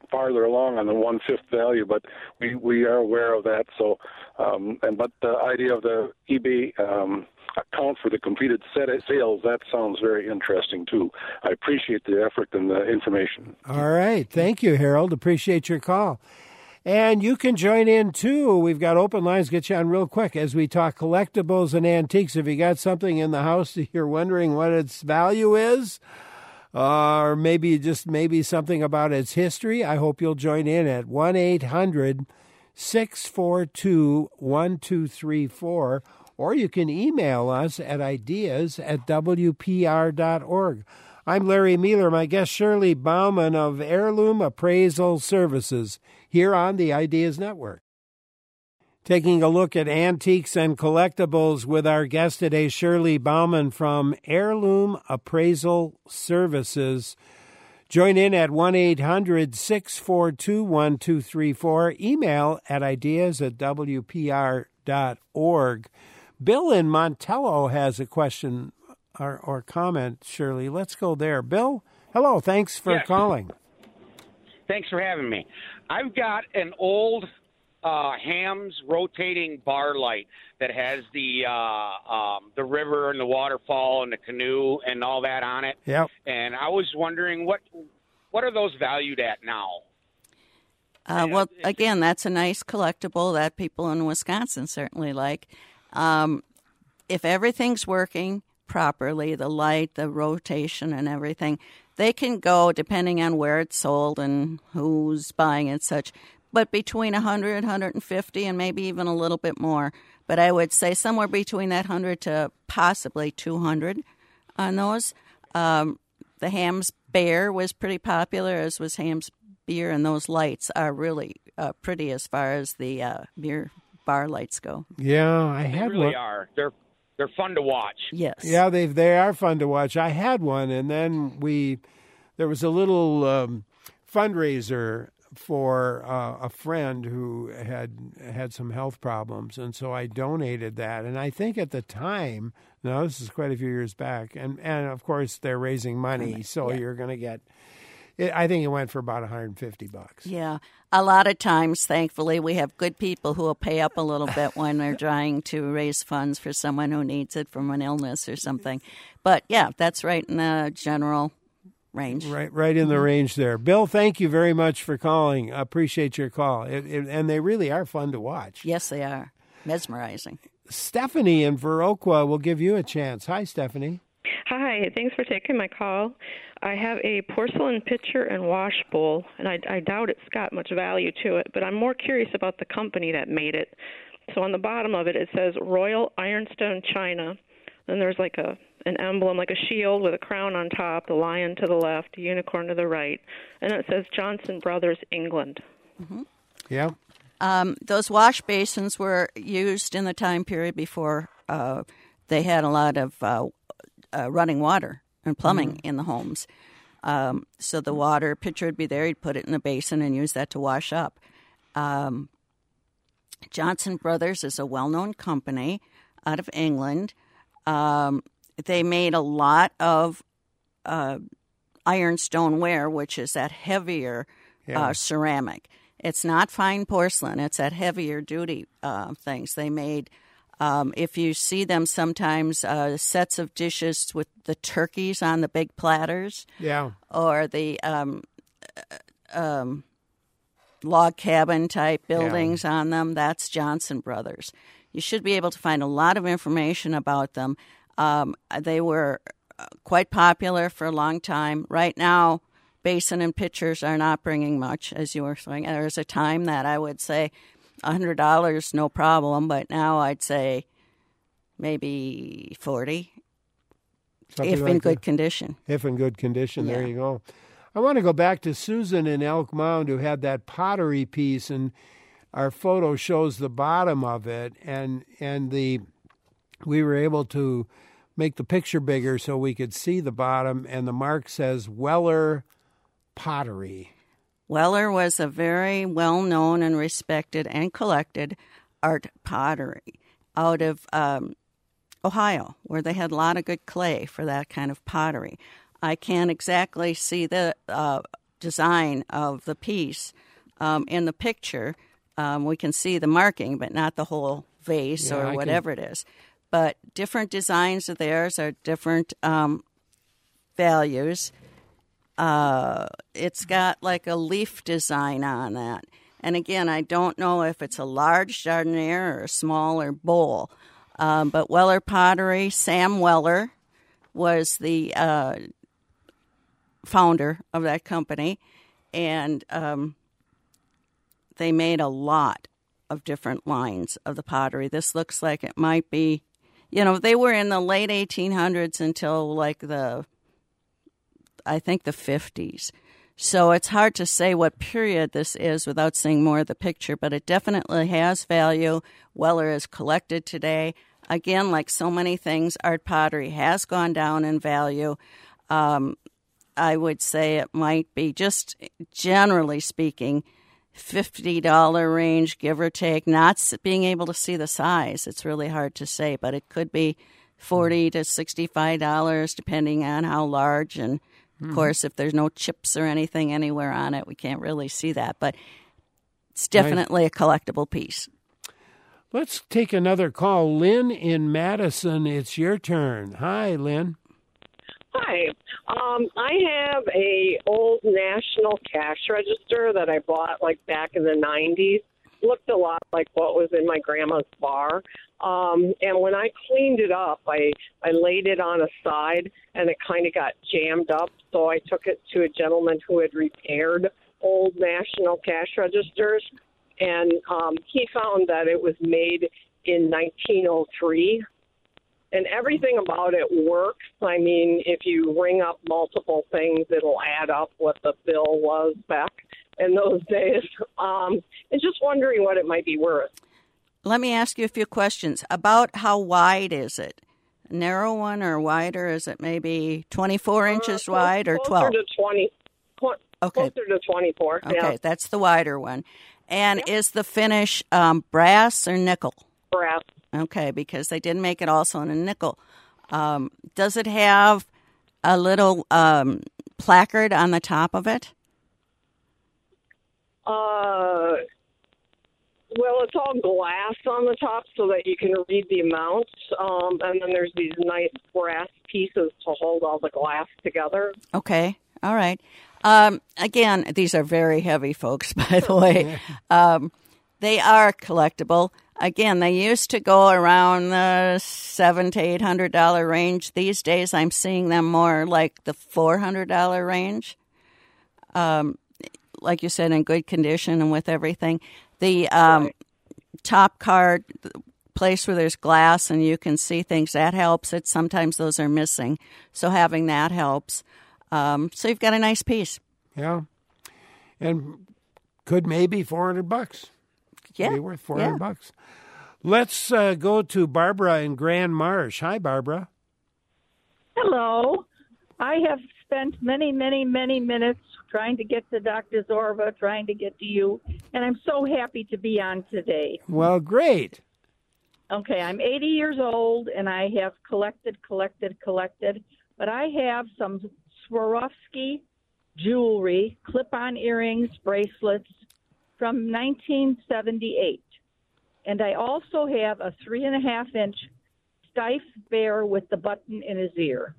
farther along on the one-fifth value, but we, we are aware of that. So, um, and but the idea of the eBay um, account for the completed set sales, that sounds very interesting, too. I appreciate the effort and the information. All right. Thank you, Harold. Appreciate your call. And you can join in, too. We've got open lines. Get you on real quick as we talk collectibles and antiques. If you got something in the house that you're wondering what its value is, uh, or maybe just maybe something about its history, I hope you'll join in at one eight hundred six four two one two three four, or you can email us at ideas at w p r dot org. I'm Larry Mealer. My guest Shirley Bauman of Heirloom Appraisal Services here on the Ideas Network. Taking a look at antiques and collectibles with our guest today, Shirley Bauman from Heirloom Appraisal Services. Join in at one eight hundred six four two one two three four. Email at ideas at w p r dot org. Bill in Montello has a question or, or comment, Shirley. Let's go there. Bill, hello. Thanks for yes. calling. Thanks for having me. I've got an old uh, Hams rotating bar light that has the uh, um, the river and the waterfall and the canoe and all that on it. Yep. And I was wondering, what what are those valued at now? Uh, well, again, that's a nice collectible that people in Wisconsin certainly like. Um, if everything's working properly, the light, the rotation, and everything, they can go, depending on where it's sold and who's buying it, such, but between one hundred, one hundred fifty, and maybe even a little bit more. But I would say somewhere between that one hundred to possibly two hundred on those. Um, the Hams Bear was pretty popular, as was Hams Beer, and those lights are really uh, pretty as far as the uh, beer bar lights go. Yeah, I They had really one. are. They're they're fun to watch. Yes. Yeah, they they are fun to watch. I had one, and then we there was a little um, fundraiser for uh, a friend who had had some health problems, and so I donated that. And I think at the time, now this is quite a few years back, and and of course they're raising money, so Yeah. you're going to get. It, I think it went for about one hundred fifty bucks. Yeah. A lot of times, thankfully, we have good people who will pay up a little bit when they're trying to raise funds for someone who needs it from an illness or something. But, yeah, that's right in the general range. Right right in the range there. Bill, thank you very much for calling. I appreciate your call. It, it, and they really are fun to watch. Yes, they are. Mesmerizing. Stephanie in Viroqua will give you a chance. Hi, Stephanie. Hi, thanks for taking my call. I have a porcelain pitcher and wash bowl, and I, I doubt it's got much value to it, but I'm more curious about the company that made it. So on the bottom of it, it says Royal Ironstone China. Then there's like a an emblem, like a shield with a crown on top, the lion to the left, a unicorn to the right, and then it says Johnson Brothers, England. Mm-hmm. Yeah. Um, those wash basins were used in the time period before uh, they had a lot of uh, uh, running water and plumbing mm. in the homes. Um, so the water pitcher would be there. You'd put it in a basin and use that to wash up. Um, Johnson Brothers is a well-known company out of England. Um, they made a lot of uh, ironstone ware, which is that heavier yeah. uh, ceramic. It's not fine porcelain. It's that heavier duty uh, things. They made, um, if you see them sometimes, uh, sets of dishes with the turkeys on the big platters. Yeah. Or the um, um, log cabin type buildings yeah. on them. That's Johnson Brothers. You should be able to find a lot of information about them. Um, they were quite popular for a long time. Right now, basin and pitchers are not bringing much, as you were saying. There was a time that I would say one hundred dollars, no problem, but now I'd say maybe forty dollars, if like in good that. condition. If in good condition, Yeah. there you go. I want to go back to Susan in Elk Mound, who had that pottery piece, and our photo shows the bottom of it, and and the we were able to make the picture bigger so we could see the bottom, and the mark says Weller Pottery. Weller was a very well-known and respected and collected art pottery out of um, Ohio, where they had a lot of good clay for that kind of pottery. I can't exactly see the uh, design of the piece. Um, in the picture, um, we can see the marking, but not the whole vase Yeah, or I whatever can... it is. But different designs of theirs are different um, values. Uh, it's got like a leaf design on that. And again, I don't know if it's a large jardiniere or a smaller bowl. Um, but Weller Pottery, Sam Weller was the uh, founder of that company. And um, they made a lot of different lines of the pottery. This looks like it might be, you know, they were in the late eighteen hundreds until like the, I think the fifties. So it's hard to say what period this is without seeing more of the picture, but it definitely has value. Weller is collected today. Again, like so many things, art pottery has gone down in value. Um, I would say it might be, just generally speaking, fifty dollars range, give or take. Not being able to see the size, it's really hard to say, but it could be forty to sixty-five dollars depending on how large. And, of mm-hmm. course, if there's no chips or anything anywhere on it, we can't really see that. But it's definitely nice. A collectible piece. Let's take another call. Lynn in Madison, it's your turn. Hi, Lynn. Hi. Um, I have a old National Cash Register that I bought like back in the nineties. Looked a lot like what was in my grandma's bar. Um, and when I cleaned it up, I, I laid it on a side and it kind of got jammed up. So I took it to a gentleman who had repaired old National Cash Registers. And um, he found that it was made in nineteen oh three. And everything about it works. I mean, if you ring up multiple things, it'll add up what the bill was back in those days. Um, and just wondering what it might be worth. Let me ask you a few questions. About how wide is it? A narrow one or wider? Is it maybe twenty-four inches uh, wide or twelve? Closer to twenty. Cl- okay. Closer to twenty-four. Okay, yeah. That's the wider one. And yep. Is the finish um, brass or nickel? Brass. Okay, because they did make it also in a nickel. Um, does it have a little um, placard on the top of it? Uh, well, it's all glass on the top so that you can read the amounts. Um, and then there's these nice brass pieces to hold all the glass together. Okay, all right. Um, again, these are very heavy, folks, by the way. Um, they are collectible. Again, they used to go around the seven to eight hundred dollar range. These days, I'm seeing them more like the four hundred dollar range. Um, like you said, in good condition and with everything. The um, right. top card, the place where there's glass and you can see things, that helps. It sometimes those are missing, so having that helps. Um, so you've got a nice piece. Yeah, and could maybe four hundred bucks. Yeah, be worth four hundred yeah. bucks. Let's uh, go to Barbara in Grand Marsh. Hi, Barbara. Hello. I have spent many, many, many minutes trying to get to Doctor Zorba, trying to get to you, and I'm so happy to be on today. Well, great. Okay, I'm eighty years old, and I have collected, collected, collected, but I have some Swarovski jewelry, clip-on earrings, bracelets from nineteen seventy-eight. And I also have a three and a half inch Steiff bear with the button in his ear.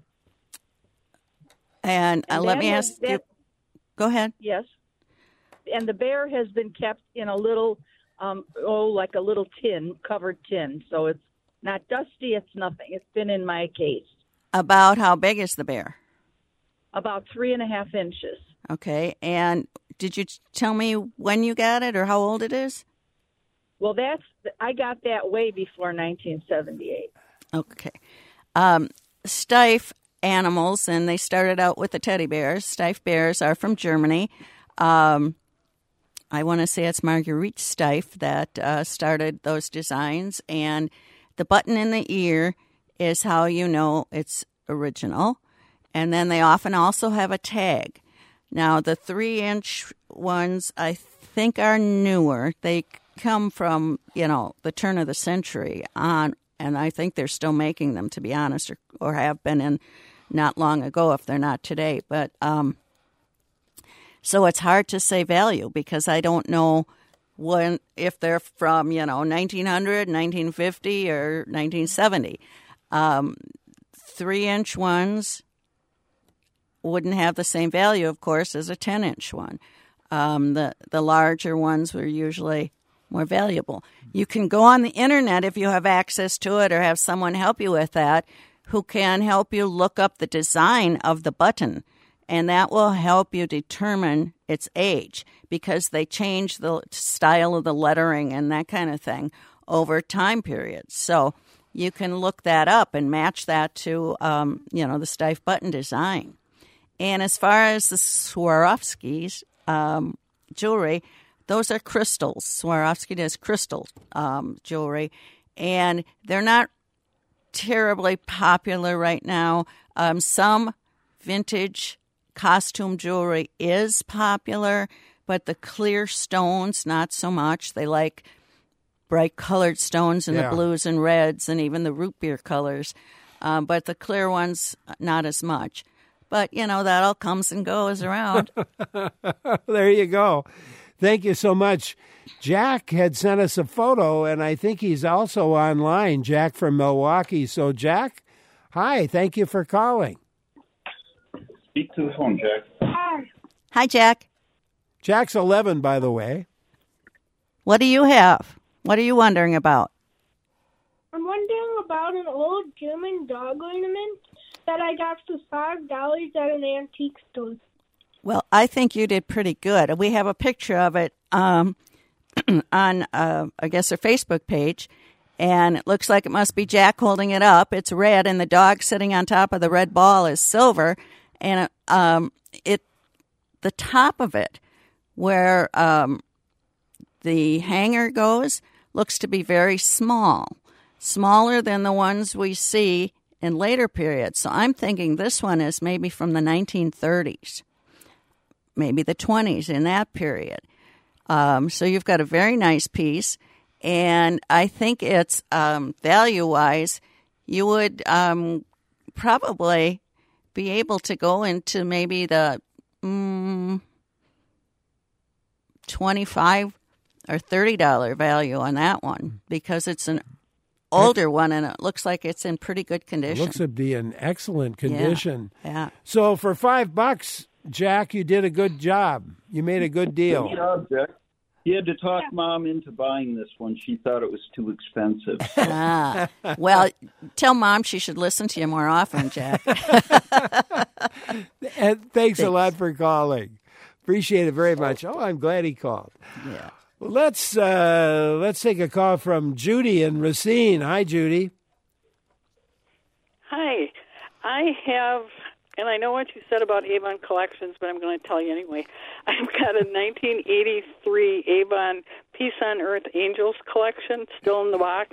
And, uh, and let me ask that, you, go ahead. Yes. And the bear has been kept in a little, um, oh, like a little tin, covered tin. So it's not dusty, it's nothing. It's been in my case. About how big is the bear? About three and a half inches. Okay. And did you tell me when you got it or how old it is? Well, that's I got that way before nineteen seventy-eight. Okay. Um, Steiff animals, and they started out with the teddy bears. Steiff bears are from Germany. Um, I want to say it's Marguerite Steiff that uh, started those designs, and the button in the ear is how you know it's original. And then they often also have a tag. Now, the three-inch ones, I think, are newer. They come from, you know, the turn of the century on, and I think they're still making them, to be honest, or, or have been in not long ago if they're not today. But um, So it's hard to say value because I don't know when if they're from, you know, nineteen hundred, nineteen fifty, or nineteen seventy. Um, three-inch ones wouldn't have the same value, of course, as a ten-inch one. Um, the, the larger ones were usually more valuable. You can go on the internet if you have access to it or have someone help you with that who can help you look up the design of the button, and that will help you determine its age because they change the style of the lettering and that kind of thing over time periods. So you can look that up and match that to, um, you know, the Steiff button design. And as far as the Swarovski's um, jewelry, those are crystals. Swarovski does crystal um, jewelry, and they're not terribly popular right now. Um, some vintage costume jewelry is popular, but the clear stones, not so much. They like bright colored stones in Yeah. the blues and reds and even the root beer colors, um, but the clear ones, not as much. But, you know, that all comes and goes around. There you go. Thank you so much. Jack had sent us a photo, and I think he's also online, Jack from Milwaukee. So, Jack, hi, thank you for calling. Speak to the phone, Jack. Hi. Hi, Jack. Jack's eleven, by the way. What do you have? What are you wondering about? I'm wondering about an old German dog ornament that I got for five dollars at an antique store. Well, I think you did pretty good. We have a picture of it um, on, uh, I guess, our Facebook page, and it looks like it must be Jack holding it up. It's red, and the dog sitting on top of the red ball is silver, and um, it the top of it, where um, the hanger goes, looks to be very small, smaller than the ones we see in later periods. So I'm thinking this one is maybe from the nineteen thirties. Maybe the twenties in that period. Um, so you've got a very nice piece, and I think it's um, value-wise, you would um, probably be able to go into maybe the mm, twenty-five or thirty dollars value on that one because it's an older one, and it looks like it's in pretty good It condition. looks to be in excellent condition. Yeah. yeah. So for five bucks, Jack, you did a good job. You made a good deal. Good job, Jack. You had to talk Mom into buying this one. She thought it was too expensive. Ah, well, tell Mom she should listen to you more often, Jack. And thanks, Thanks a lot for calling. Appreciate it very much. Oh, I'm glad he called. Yeah. Well, let's uh, let's take a call from Judy in Racine. Hi, Judy. Hi. I have, and I know what you said about Avon Collections, but I'm going to tell you anyway. I've got a nineteen eighty-three Avon Peace on Earth Angels collection still in the box.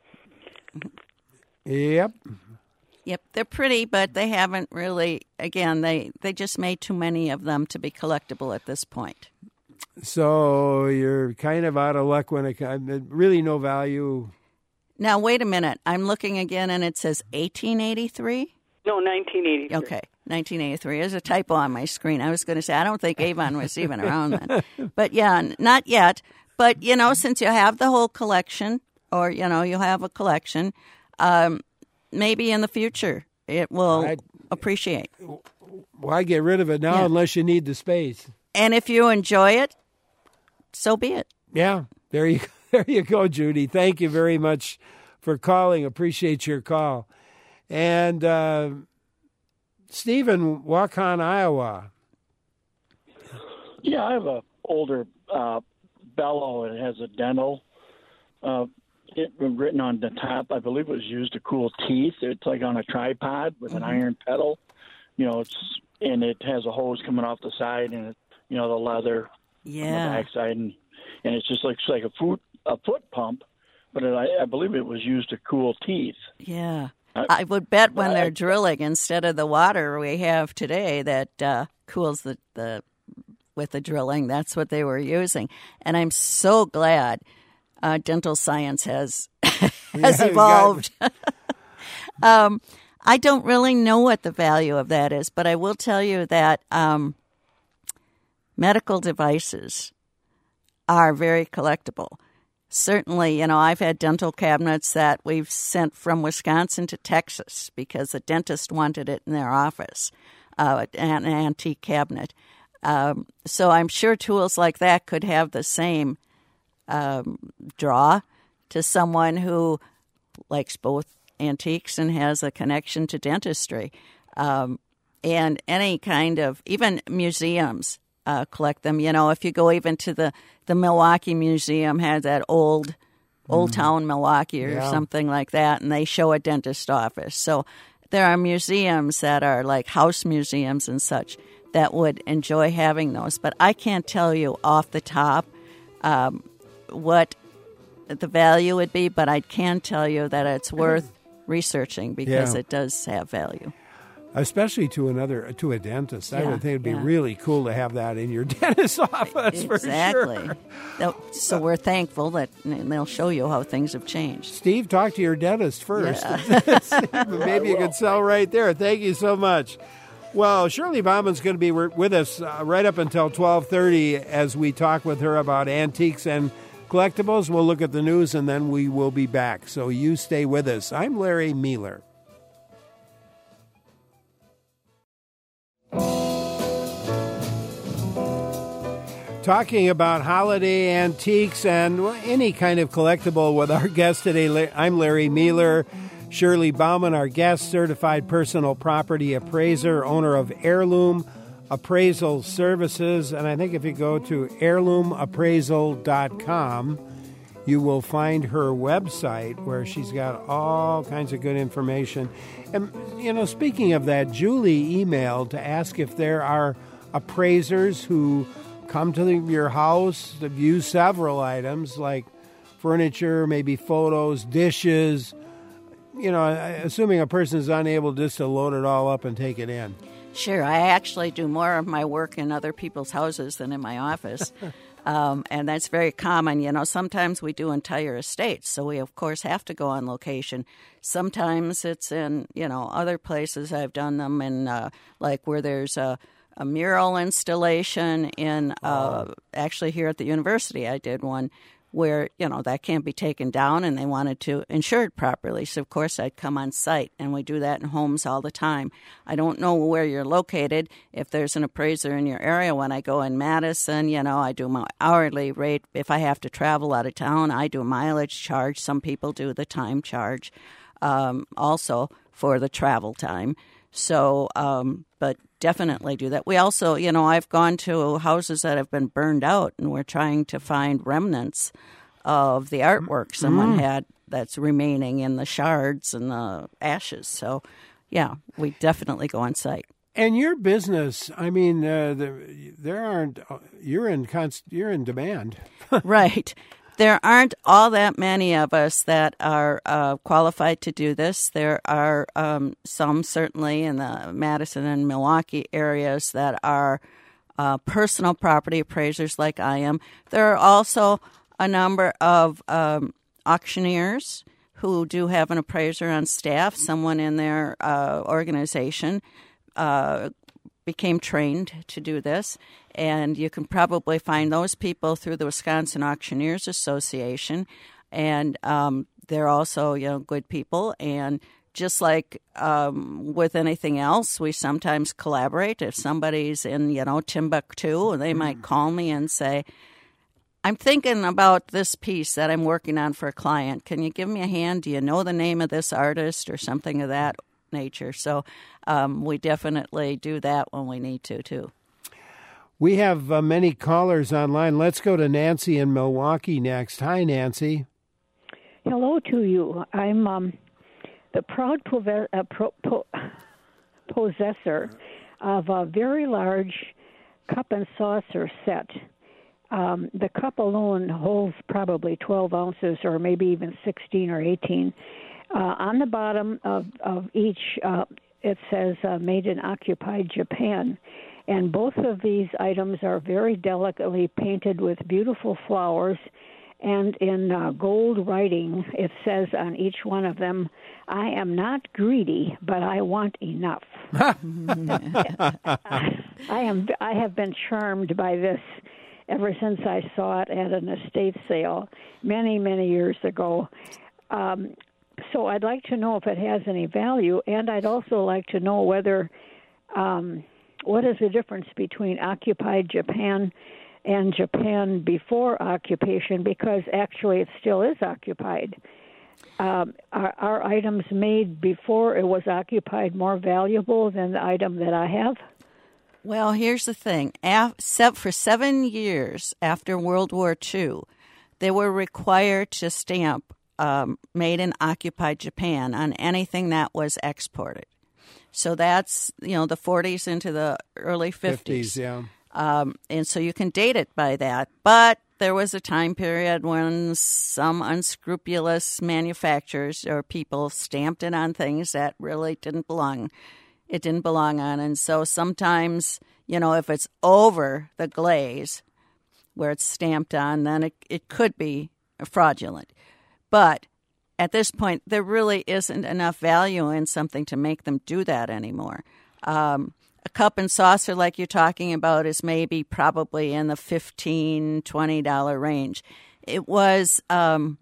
Yep. Yep, they're pretty, but they haven't really, again, they, they just made too many of them to be collectible at this point. So you're kind of out of luck when it comes. Really no value. Now, wait a minute. I'm looking again, and it says eighteen eighty-three? No, nineteen eighty-three. Okay, nineteen eighty-three. There's a typo on my screen. I was going to say, I don't think Avon was even around then. But, yeah, not yet. But, you know, since you have the whole collection, or, you know, you have a collection, um, maybe in the future it will I'd, appreciate. Why get rid of it now yeah. unless you need the space? And if you enjoy it, so be it. Yeah, there you there you go, Judy. Thank you very much for calling. Appreciate your call. And uh, Stephen, Waukon, Iowa. Yeah, I have a older uh, bellow. It has a dental. Uh, it written on the top. I believe it was used to cool teeth. It's like on a tripod with an mm-hmm. iron pedal. You know, it's and it has a hose coming off the side, and it, you know, the leather yeah. on the backside, and and it's just looks like a foot a foot pump, but it, I, I believe it was used to cool teeth. Yeah, I, I would bet when they're I, drilling instead of the water we have today that uh, cools the the with the drilling. That's what they were using, and I'm so glad uh, dental science has has yeah, evolved. um, I don't really know what the value of that is, but I will tell you that. Um, medical devices are very collectible. Certainly, you know, I've had dental cabinets that we've sent from Wisconsin to Texas because the dentist wanted it in their office, uh, an antique cabinet. Um, so I'm sure tools like that could have the same um, draw to someone who likes both antiques and has a connection to dentistry. Um, and any kind of, even museums uh, collect them. You know, if you go even to the, the Milwaukee Museum, had that old Old mm. Town Milwaukee or yeah. something like that, and they show a dentist office. So there are museums that are like house museums and such that would enjoy having those. But I can't tell you off the top um, what the value would be, but I can tell you that it's worth researching because yeah. it does have value. Especially to another to a dentist. I Yeah, would think it'd be yeah. really cool to have that in your dentist's office Exactly. for sure. So we're thankful that they'll show you how things have changed. Steve, talk to your dentist first. Yeah. Maybe you could sell right there. Thank you so much. Well, Shirley Bauman's going to be with us uh, right up until twelve thirty as we talk with her about antiques and collectibles. We'll look at the news, and then we will be back. So you stay with us. I'm Larry Mueller. Talking about holiday antiques and any kind of collectible with our guest today. I'm Larry Mueller. Shirley Bauman, our guest, certified personal property appraiser, owner of Heirloom Appraisal Services. And I think if you go to heirloom appraisal dot com, you will find her website where she's got all kinds of good information. And, you know, speaking of that, Julie emailed to ask if there are appraisers who come to the, your house to view several items like furniture, maybe photos, dishes, you know, assuming a person is unable just to load it all up and take it in. Sure. I actually do more of my work in other people's houses than in my office. um, and that's very common. You know, sometimes we do entire estates, so we, of course, have to go on location. Sometimes it's in, you know, other places. I've done them in, uh, like, where there's a a mural installation in, uh, oh. actually here at the university, I did one where, you know, that can't be taken down and they wanted to insure it properly. So, of course, I'd come on site, and we do that in homes all the time. I don't know where you're located. If there's an appraiser in your area, when I go in Madison, you know, I do my hourly rate. If I have to travel out of town, I do mileage charge. Some people do the time charge um, also for the travel time. So, um, but definitely do that. We also, you know, I've gone to houses that have been burned out, and we're trying to find remnants of the artwork someone Mm. had that's remaining in the shards and the ashes. So, yeah, we definitely go on site. And your business, I mean, uh, the, there aren't, you're in const, you're in demand. Right. There aren't all that many of us that are uh, qualified to do this. There are um, some certainly in the Madison and Milwaukee areas that are uh, personal property appraisers like I am. There are also a number of um, auctioneers who do have an appraiser on staff. Someone in their uh, organization uh, became trained to do this. And you can probably find those people through the Wisconsin Auctioneers Association. And um, they're also, you know, good people. And just like um, with anything else, we sometimes collaborate. If somebody's in, you know, Timbuktu, they might call me and say, I'm thinking about this piece that I'm working on for a client. Can you give me a hand? Do you know the name of this artist or something of that nature? So um, we definitely do that when we need to, too. We have uh, many callers online. Let's go to Nancy in Milwaukee next. Hi, Nancy. Hello to you. I'm um, the proud pove- uh, pro- po- possessor of a very large cup and saucer set. Um, the cup alone holds probably twelve ounces or maybe even sixteen or eighteen. Uh, on the bottom of, of each, uh, it says uh, made in occupied Japan. And both of these items are very delicately painted with beautiful flowers And in uh, gold writing, it says on each one of them, "I am not greedy, but I want enough." I am. I have been charmed by this ever since I saw it at an estate sale many, many years ago. Um, so I'd like to know if it has any value, and I'd also like to know whether um, what is the difference between occupied Japan and Japan before occupation, because actually it still is occupied. Um, are, are items made before it was occupied more valuable than the item that I have? Well, here's the thing. For seven years after World War Two, they were required to stamp um, made in occupied Japan on anything that was exported. So that's, you know, the forties into the early fifties. fifties, yeah. Um, and so you can date it by that. But there was a time period when some unscrupulous manufacturers or people stamped it on things that really didn't belong. It didn't belong on. And so sometimes, you know, if it's over the glaze where it's stamped on, then it, it could be fraudulent. But at this point, there really isn't enough value in something to make them do that anymore. Um, a cup and saucer like you're talking about is maybe probably in the fifteen dollars, twenty dollars range. It was um,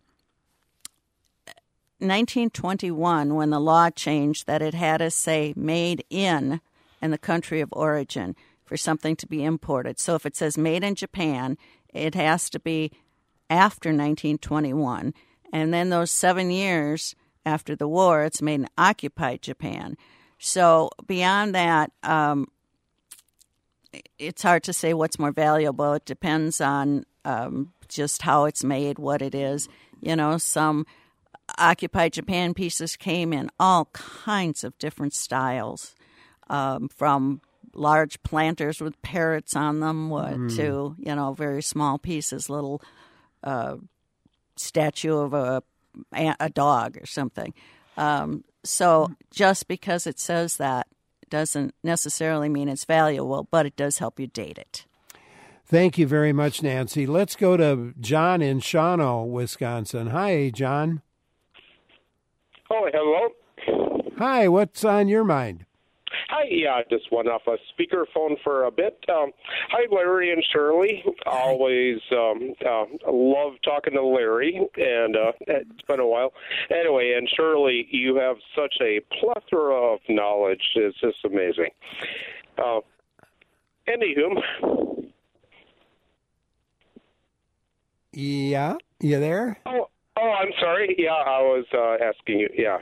nineteen twenty-one when the law changed that it had to say made in in the country of origin for something to be imported. So if it says made in Japan, it has to be after nineteen twenty-one. And then those seven years after the war, it's made in occupied Japan. So beyond that, um, it's hard to say what's more valuable. It depends on um, just how it's made, what it is. You know, some occupied Japan pieces came in all kinds of different styles, um, from large planters with parrots on them mm. to, you know, very small pieces, little uh, statue of a, a dog or something. Um, so just because it says that doesn't necessarily mean it's valuable, but it does help you date it. Thank you very much, Nancy. Let's go to John in Shawano, Wisconsin. Hi, John. Oh, hello. Hi, what's on your mind? Hi, yeah, just went off a speakerphone for a bit. Um, hi, Larry and Shirley. Always um, uh, love talking to Larry, and uh, it's been a while. Anyway, and Shirley, you have such a plethora of knowledge. It's just amazing. Uh, anywho. Yeah, you there? Oh. Oh, I'm sorry. Yeah, I was uh, asking you. Yeah,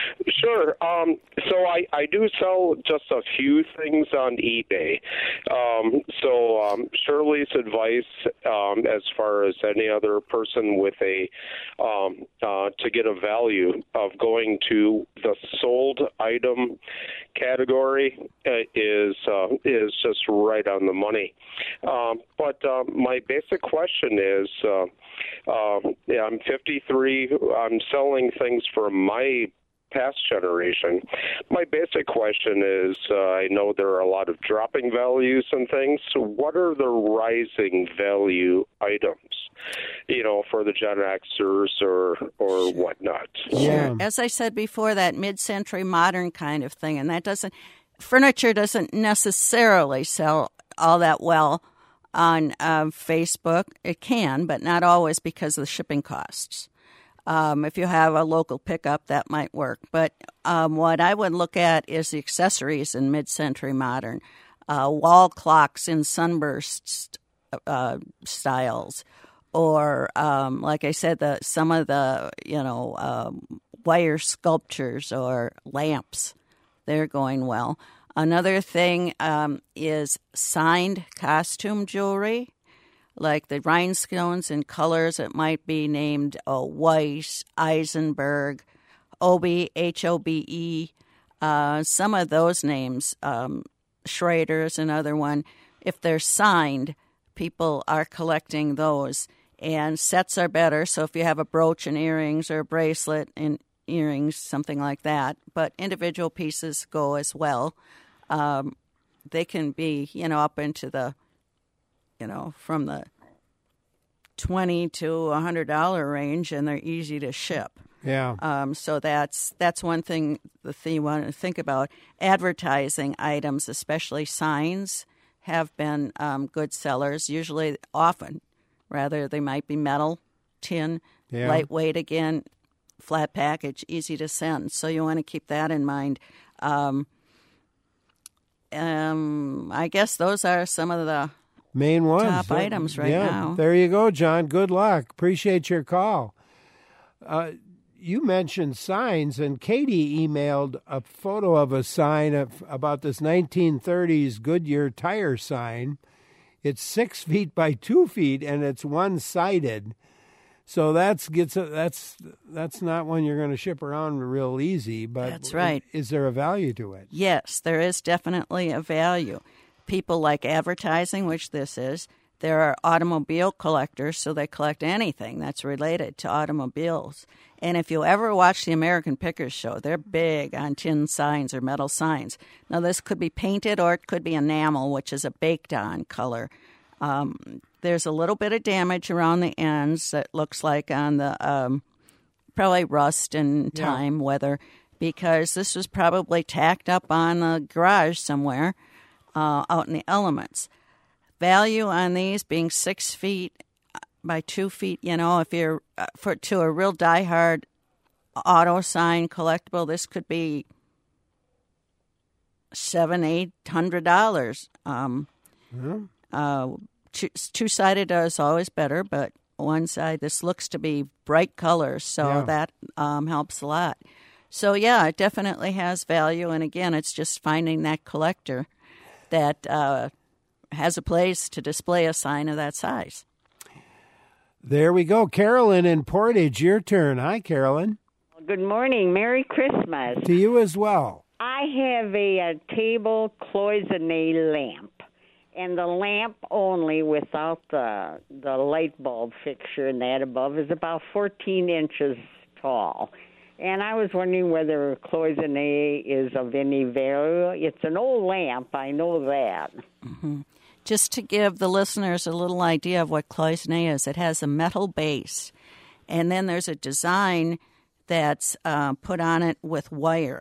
sure. Um, so I, I do sell just a few things on eBay. Um, so um, Shirley's advice, um, as far as any other person with a um, uh, to get a value of going to the sold item category uh, is uh, is just right on the money. Um, but uh, my basic question is, uh, uh, yeah, I'm fifty-three. I'm selling things for my past generation. My basic question is, uh, I know there are a lot of dropping values and things. So what are the rising value items, you know, for the Gen Xers or or whatnot? Yeah. As I said before, that mid-century modern kind of thing, and that doesn't, furniture doesn't necessarily sell all that well on uh, Facebook. It can, but not always because of the shipping costs. Um, if you have a local pickup, that might work. But um, what I would look at is the accessories in mid-century modern, uh, wall clocks in sunburst uh, styles, or um, like I said, the some of the you know um, wire sculptures or lamps. They're going well. Another thing um, is signed costume jewelry, like the rhinestones in colors. It might be named uh, Weiss, Eisenberg, Obi, H O B E. Uh, some of those names, um, Schrader's another one. If they're signed, people are collecting those. And sets are better, so if you have a brooch and earrings or a bracelet and earrings, something like that. But individual pieces go as well. Um, they can be, you know, up into the, you know, from the twenty to a hundred dollar range, and they're easy to ship. Yeah. Um, so that's that's one thing the thing you want to think about. Advertising items, especially signs, have been um, good sellers. Usually, often, rather they might be metal, tin, Yeah. lightweight again, flat package, easy to send. So you want to keep that in mind. Um, um, I guess those are some of the main ones. top items right yeah. now. There you go, John. Good luck. Appreciate your call. Uh, you mentioned signs, and Katie emailed a photo of a sign of, about this nineteen thirties Goodyear tire sign. It's six feet by two feet, and it's one-sided. So that's gets a, that's that's not one you're going to ship around real easy. But That's right. Is there a value to it? Yes, there is definitely a value. People like advertising, which this is. There are automobile collectors, so they collect anything that's related to automobiles. And if you ever watch the American Pickers show, they're big on tin signs or metal signs. Now, this could be painted or it could be enamel, which is a baked-on color. Um, there's a little bit of damage around the ends that looks like on the um, probably rust and Yeah. time, weather, because this was probably tacked up on the garage somewhere uh, out in the elements. Value on these being six feet by two feet, you know, if you're uh, for to a real diehard auto sign collectible, this could be seven, eight hundred dollars. Um, Yeah. uh, two, two-sided is always better, but one side, this looks to be bright colors, so Yeah. that um, helps a lot. So, yeah, it definitely has value, and again, it's just finding that collector that uh, has a place to display a sign of that size. There we go. Carolyn in Portage, your turn. Hi, Carolyn. Good morning. Merry Christmas. To you as well. I have a, a table cloisonne lamp, and the lamp only without the the light bulb fixture and that above is about fourteen inches tall. And I was wondering whether cloisonne is of any value. It's an old lamp, I know that. Mm-hmm. Just to give the listeners a little idea of what cloisonne is, it has a metal base, and then there's a design that's uh, put on it with wire.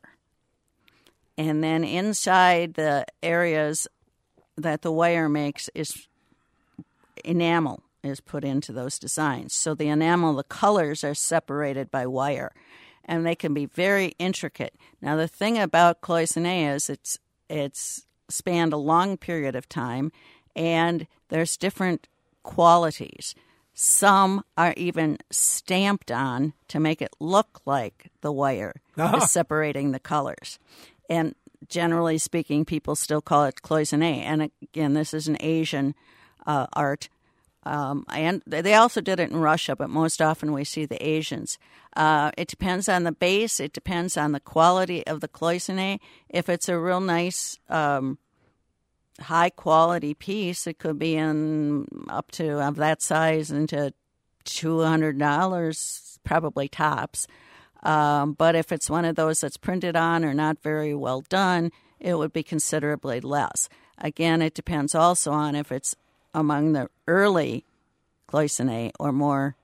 And then inside the areas that the wire makes is enamel is put into those designs. So the enamel, the colors are separated by wire, and they can be very intricate. Now, the thing about cloisonne is it's it's spanned a long period of time, and there's different qualities. Some are even stamped on to make it look like the wire is separating the colors. And generally speaking, people still call it cloisonne. And again, this is an Asian uh, art. Um, and they also did it in Russia, but most often we see the Asians. Uh, it depends on the base. It depends on the quality of the cloisonne. If it's a real nice, um, high-quality piece, it could be in up to, of that size, into two hundred dollars, probably tops. Um, but if it's one of those that's printed on or not very well done, it would be considerably less. Again, it depends also on if it's among the early cloisonne or more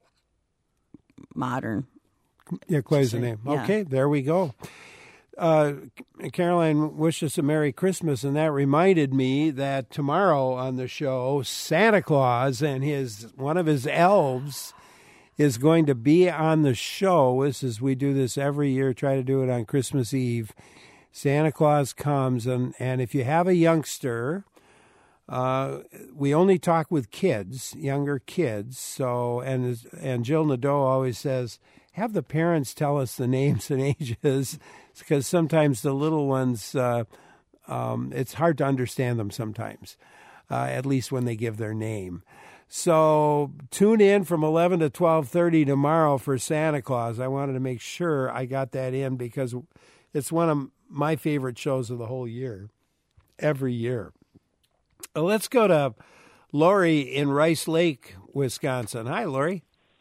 modern. Yeah, cloisonne. Yeah. Okay, there we go. Uh, Caroline wished us a Merry Christmas, and that reminded me that tomorrow on the show, Santa Claus and his one of his elves is going to be on the show. This is we do this every year, try to do it on Christmas Eve. Santa Claus comes, and, and if you have a youngster, uh, we only talk with kids, younger kids. So and and Jill Nadeau always says, have the parents tell us the names and ages, because sometimes the little ones, uh, um, it's hard to understand them sometimes, uh, at least when they give their name. So tune in from eleven to twelve thirty tomorrow for Santa Claus. I wanted to make sure I got that in because it's one of my favorite shows of the whole year, every year. Uh, let's go to Lori in Rice Lake, Wisconsin. Hi, Lori.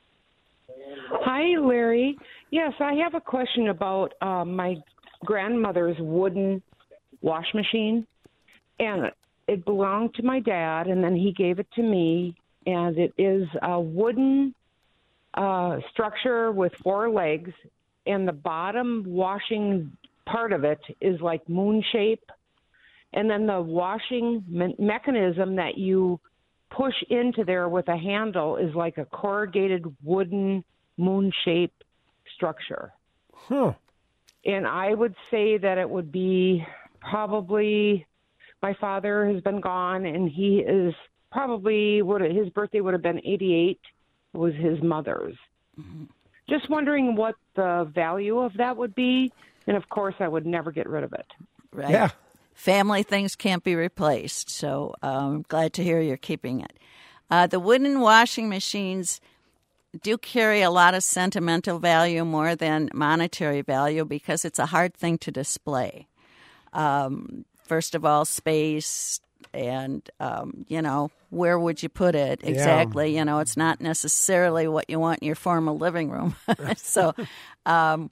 Hi, Larry. Yes, I have a question about uh, my grandmother's wooden wash machine. And it belonged to my dad, and then he gave it to me and it is a wooden uh, structure with four legs, and the bottom washing part of it is like moon shape, and then the washing me- mechanism that you push into there with a handle is like a corrugated wooden moon shape structure. Huh. And I would say that it would be probably, my father has been gone, and he is probably, would his birthday would have been eighty-eight, was his mother's. Mm-hmm. Just wondering what the value of that would be, and of course I would never get rid of it. Right. Yeah. Family things can't be replaced, so I'm um, glad to hear you're keeping it. Uh, the wooden washing machines do carry a lot of sentimental value more than monetary value because it's a hard thing to display. Um, first of all, space and, um, you know, where would you put it exactly? Yeah. You know, it's not necessarily what you want in your formal living room. so um,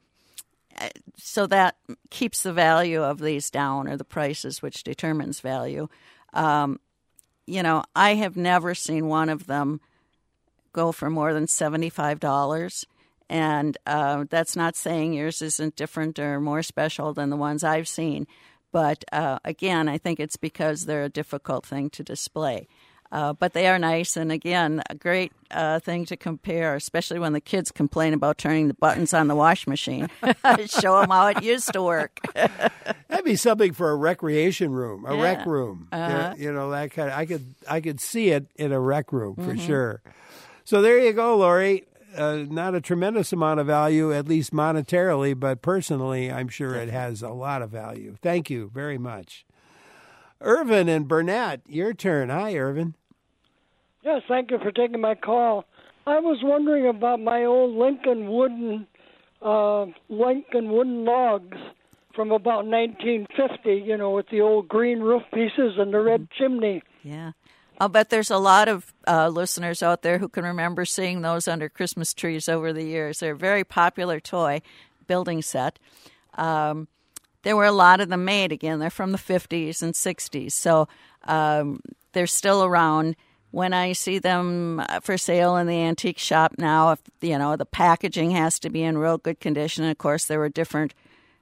so that keeps the value of these down, or the prices, which determines value. Um, you know, I have never seen one of them go for more than seventy-five dollars. And uh, that's not saying yours isn't different or more special than the ones I've seen. But uh, again, I think it's because they're a difficult thing to display. Uh, but they are nice, and again, a great uh, thing to compare, especially when the kids complain about turning the buttons on the wash machine. Show them how it used to work. That'd be something for a recreation room, a yeah. rec room. Uh-huh. You know, that kind of, I could I could see it in a rec room for Mm-hmm. sure. So there you go, Lori. Uh, not a tremendous amount of value, at least monetarily, but personally, I'm sure it has a lot of value. Thank you very much. Irvin and Burnett, your turn. Hi, Irvin. Yes, thank you for taking my call. I was wondering about my old Lincoln wooden, uh, Lincoln wooden logs from about nineteen fifty, you know, with the old green roof pieces and the red chimney. Yeah. I'll bet there's a lot of uh, listeners out there who can remember seeing those under Christmas trees over the years. They're a very popular toy building set. Um, there were a lot of them made. Again, they're from the fifties and sixties, so um, they're still around. When I see them for sale in the antique shop now, if, you know, the packaging has to be in real good condition. Of course, there were different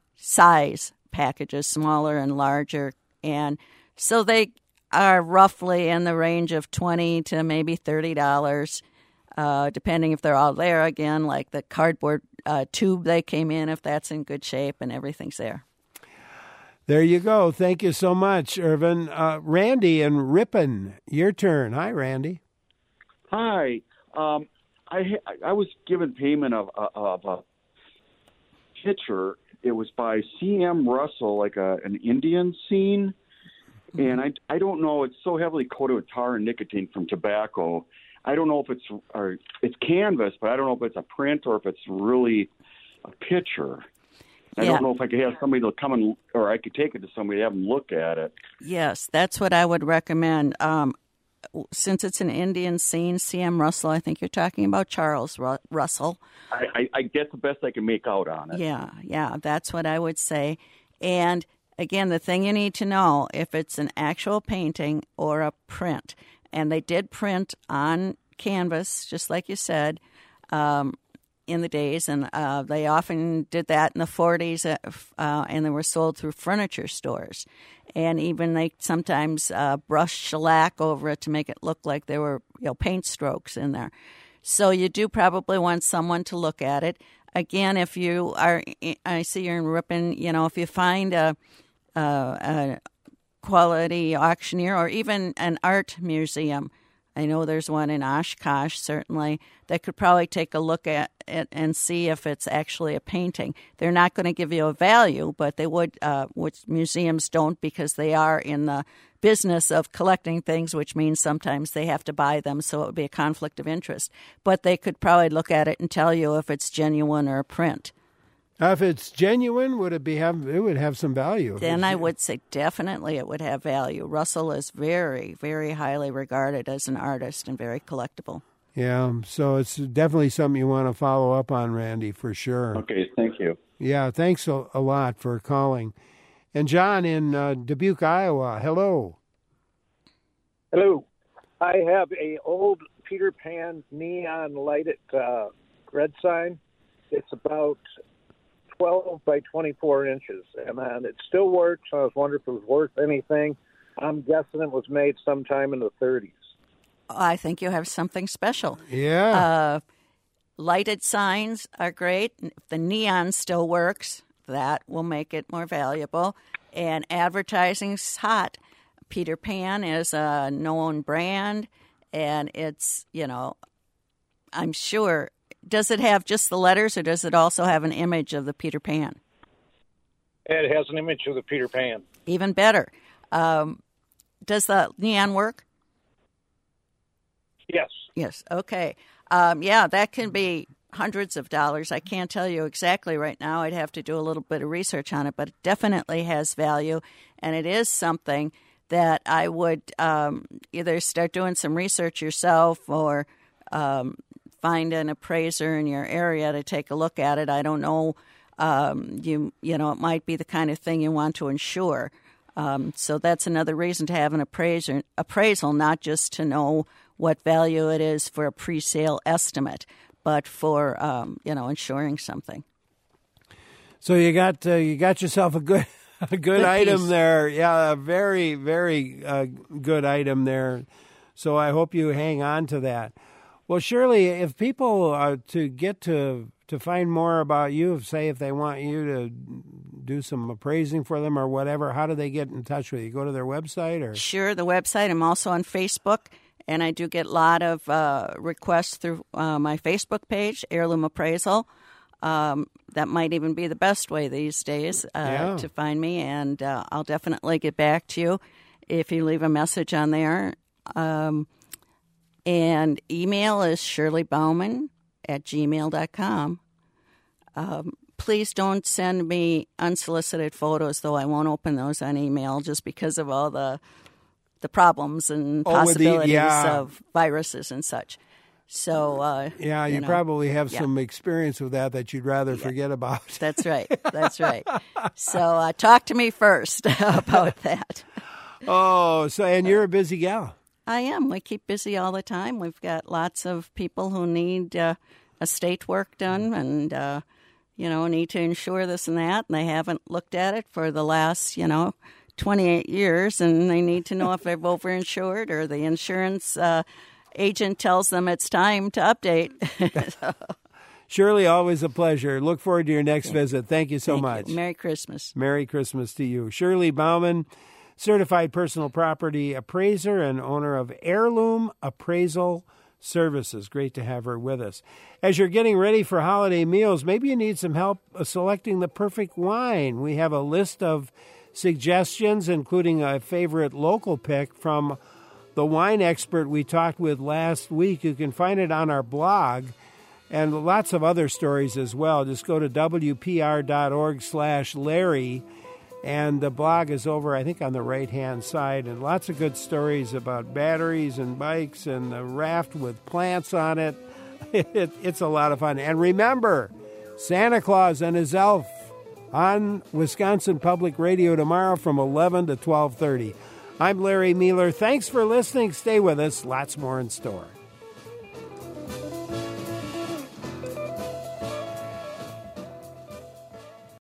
size packages, smaller and larger, and so they are roughly in the range of twenty to maybe thirty dollars, uh, depending if they're all there again, like the cardboard uh, tube they came in, if that's in good shape and everything's there. There you go. Thank you so much, Irvin. Uh, Randy and Ripon, your turn. Hi, Randy. Hi. Um, I I was given payment of, of a picture. It was by C M Russell, like a, an Indian scene. And I, I don't know, it's so heavily coated with tar and nicotine from tobacco. I don't know if it's or it's canvas, but I don't know if it's a print or if it's really a picture. I Yeah. don't know if I could have somebody to come and, or I could take it to somebody to have them look at it. Yes, that's what I would recommend. Um, since it's an Indian scene, C M Russell, I think you're talking about Charles Ru- Russell. I, I, I get the best I can make out on it. Yeah, yeah, that's what I would say. And again, the thing you need to know, if it's an actual painting or a print, and they did print on canvas, just like you said, um, in the days, and uh, they often did that in the forties, uh, uh, and they were sold through furniture stores. And even they sometimes uh, brushed shellac over it to make it look like there were, you know, paint strokes in there. So you do probably want someone to look at it. Again, if you are, I see you're in Ripon, you know, if you find a, a, a quality auctioneer or even an art museum, I know there's one in Oshkosh, certainly, that could probably take a look at it and see if it's actually a painting. They're not going to give you a value, but they would, uh, which museums don't, because they are in the business of collecting things, which means sometimes they have to buy them, so it would be a conflict of interest. But they could probably look at it and tell you if it's genuine or a print. Uh, if it's genuine, would it be have? It would have some value. Then I would say definitely it would have value. Russell is very, very highly regarded as an artist and very collectible. Yeah, so it's definitely something you want to follow up on, Randy, for sure. Okay, thank you. Yeah, thanks a, a lot for calling. And John in uh, Dubuque, Iowa, hello. Hello. I have a old Peter Pan neon lighted uh, red sign. It's about twelve by twenty-four inches, and uh, it still works. I was wondering if it was worth anything. I'm guessing it was made sometime in the thirties. I think you have something special. Yeah. Uh, lighted signs are great. If the neon still works, that will make it more valuable. And advertising's hot. Peter Pan is a known brand, and it's, you know, I'm sure. Does it have just the letters, or does it also have an image of the Peter Pan? It has an image of the Peter Pan. Even better. Um, does the neon work? Yes. Yes. Okay. Um, yeah, that can be hundreds of dollars. I can't tell you exactly right now. I'd have to do a little bit of research on it, but it definitely has value, and it is something that I would um, either start doing some research yourself or um, find an appraiser in your area to take a look at it. I don't know. Um, you you know, it might be the kind of thing you want to insure. Um, so that's another reason to have an appraiser, appraisal, not just to know what value it is for a pre-sale estimate, but for um, you know, insuring something. So you got uh, you got yourself a good a good, Good item piece. there. Yeah, a very very uh, good item there. So I hope you hang on to that. Well, Shirley, if people uh, to get to to find more about you, say if they want you to do some appraising for them or whatever, how do they get in touch with you? Go to their website or Sure, the website. I'm also on Facebook, and I do get a lot of uh, requests through uh, my Facebook page, Heirloom Appraisal. Um, that might even be the best way these days uh, Yeah. to find me, and uh, I'll definitely get back to you if you leave a message on there. Um, and email is Shirley Bauman at gmail dot com. Um, please don't send me unsolicited photos, though I won't open those on email just because of all the the problems and Oh, with the- possibilities yeah. of viruses and such. So, uh, yeah, you, know, probably have yeah. some experience with that that you'd rather forget about. That's right. That's right. So uh, talk to me first about that. Oh, so and you're a busy gal. I am. We keep busy all the time. We've got lots of people who need uh, estate work done and, uh, you know, need to insure this and that, and they haven't looked at it for the last, you know, twenty-eight years, and they need to know if they've overinsured or the insurance uh, agent tells them it's time to update. So, Shirley, always a pleasure. Look forward to your next Okay. visit. Thank you so thank much. you. Merry Christmas. Merry Christmas to you. Shirley Bauman, certified personal property appraiser and owner of Heirloom Appraisal Services. Great to have her with us. As you're getting ready for holiday meals, maybe you need some help selecting the perfect wine. We have a list of suggestions, including a favorite local pick from the wine expert we talked with last week. You can find it on our blog, and lots of other stories as well. Just go to W P R dot org slash Larry, and the blog is over, I think, on the right-hand side, and lots of good stories about batteries and bikes and a raft with plants on it. it it's a lot of fun. And remember, Santa Claus and his elf on Wisconsin Public Radio tomorrow from eleven to twelve thirty. I'm Larry Mueller. Thanks for listening. Stay with us. Lots more in store.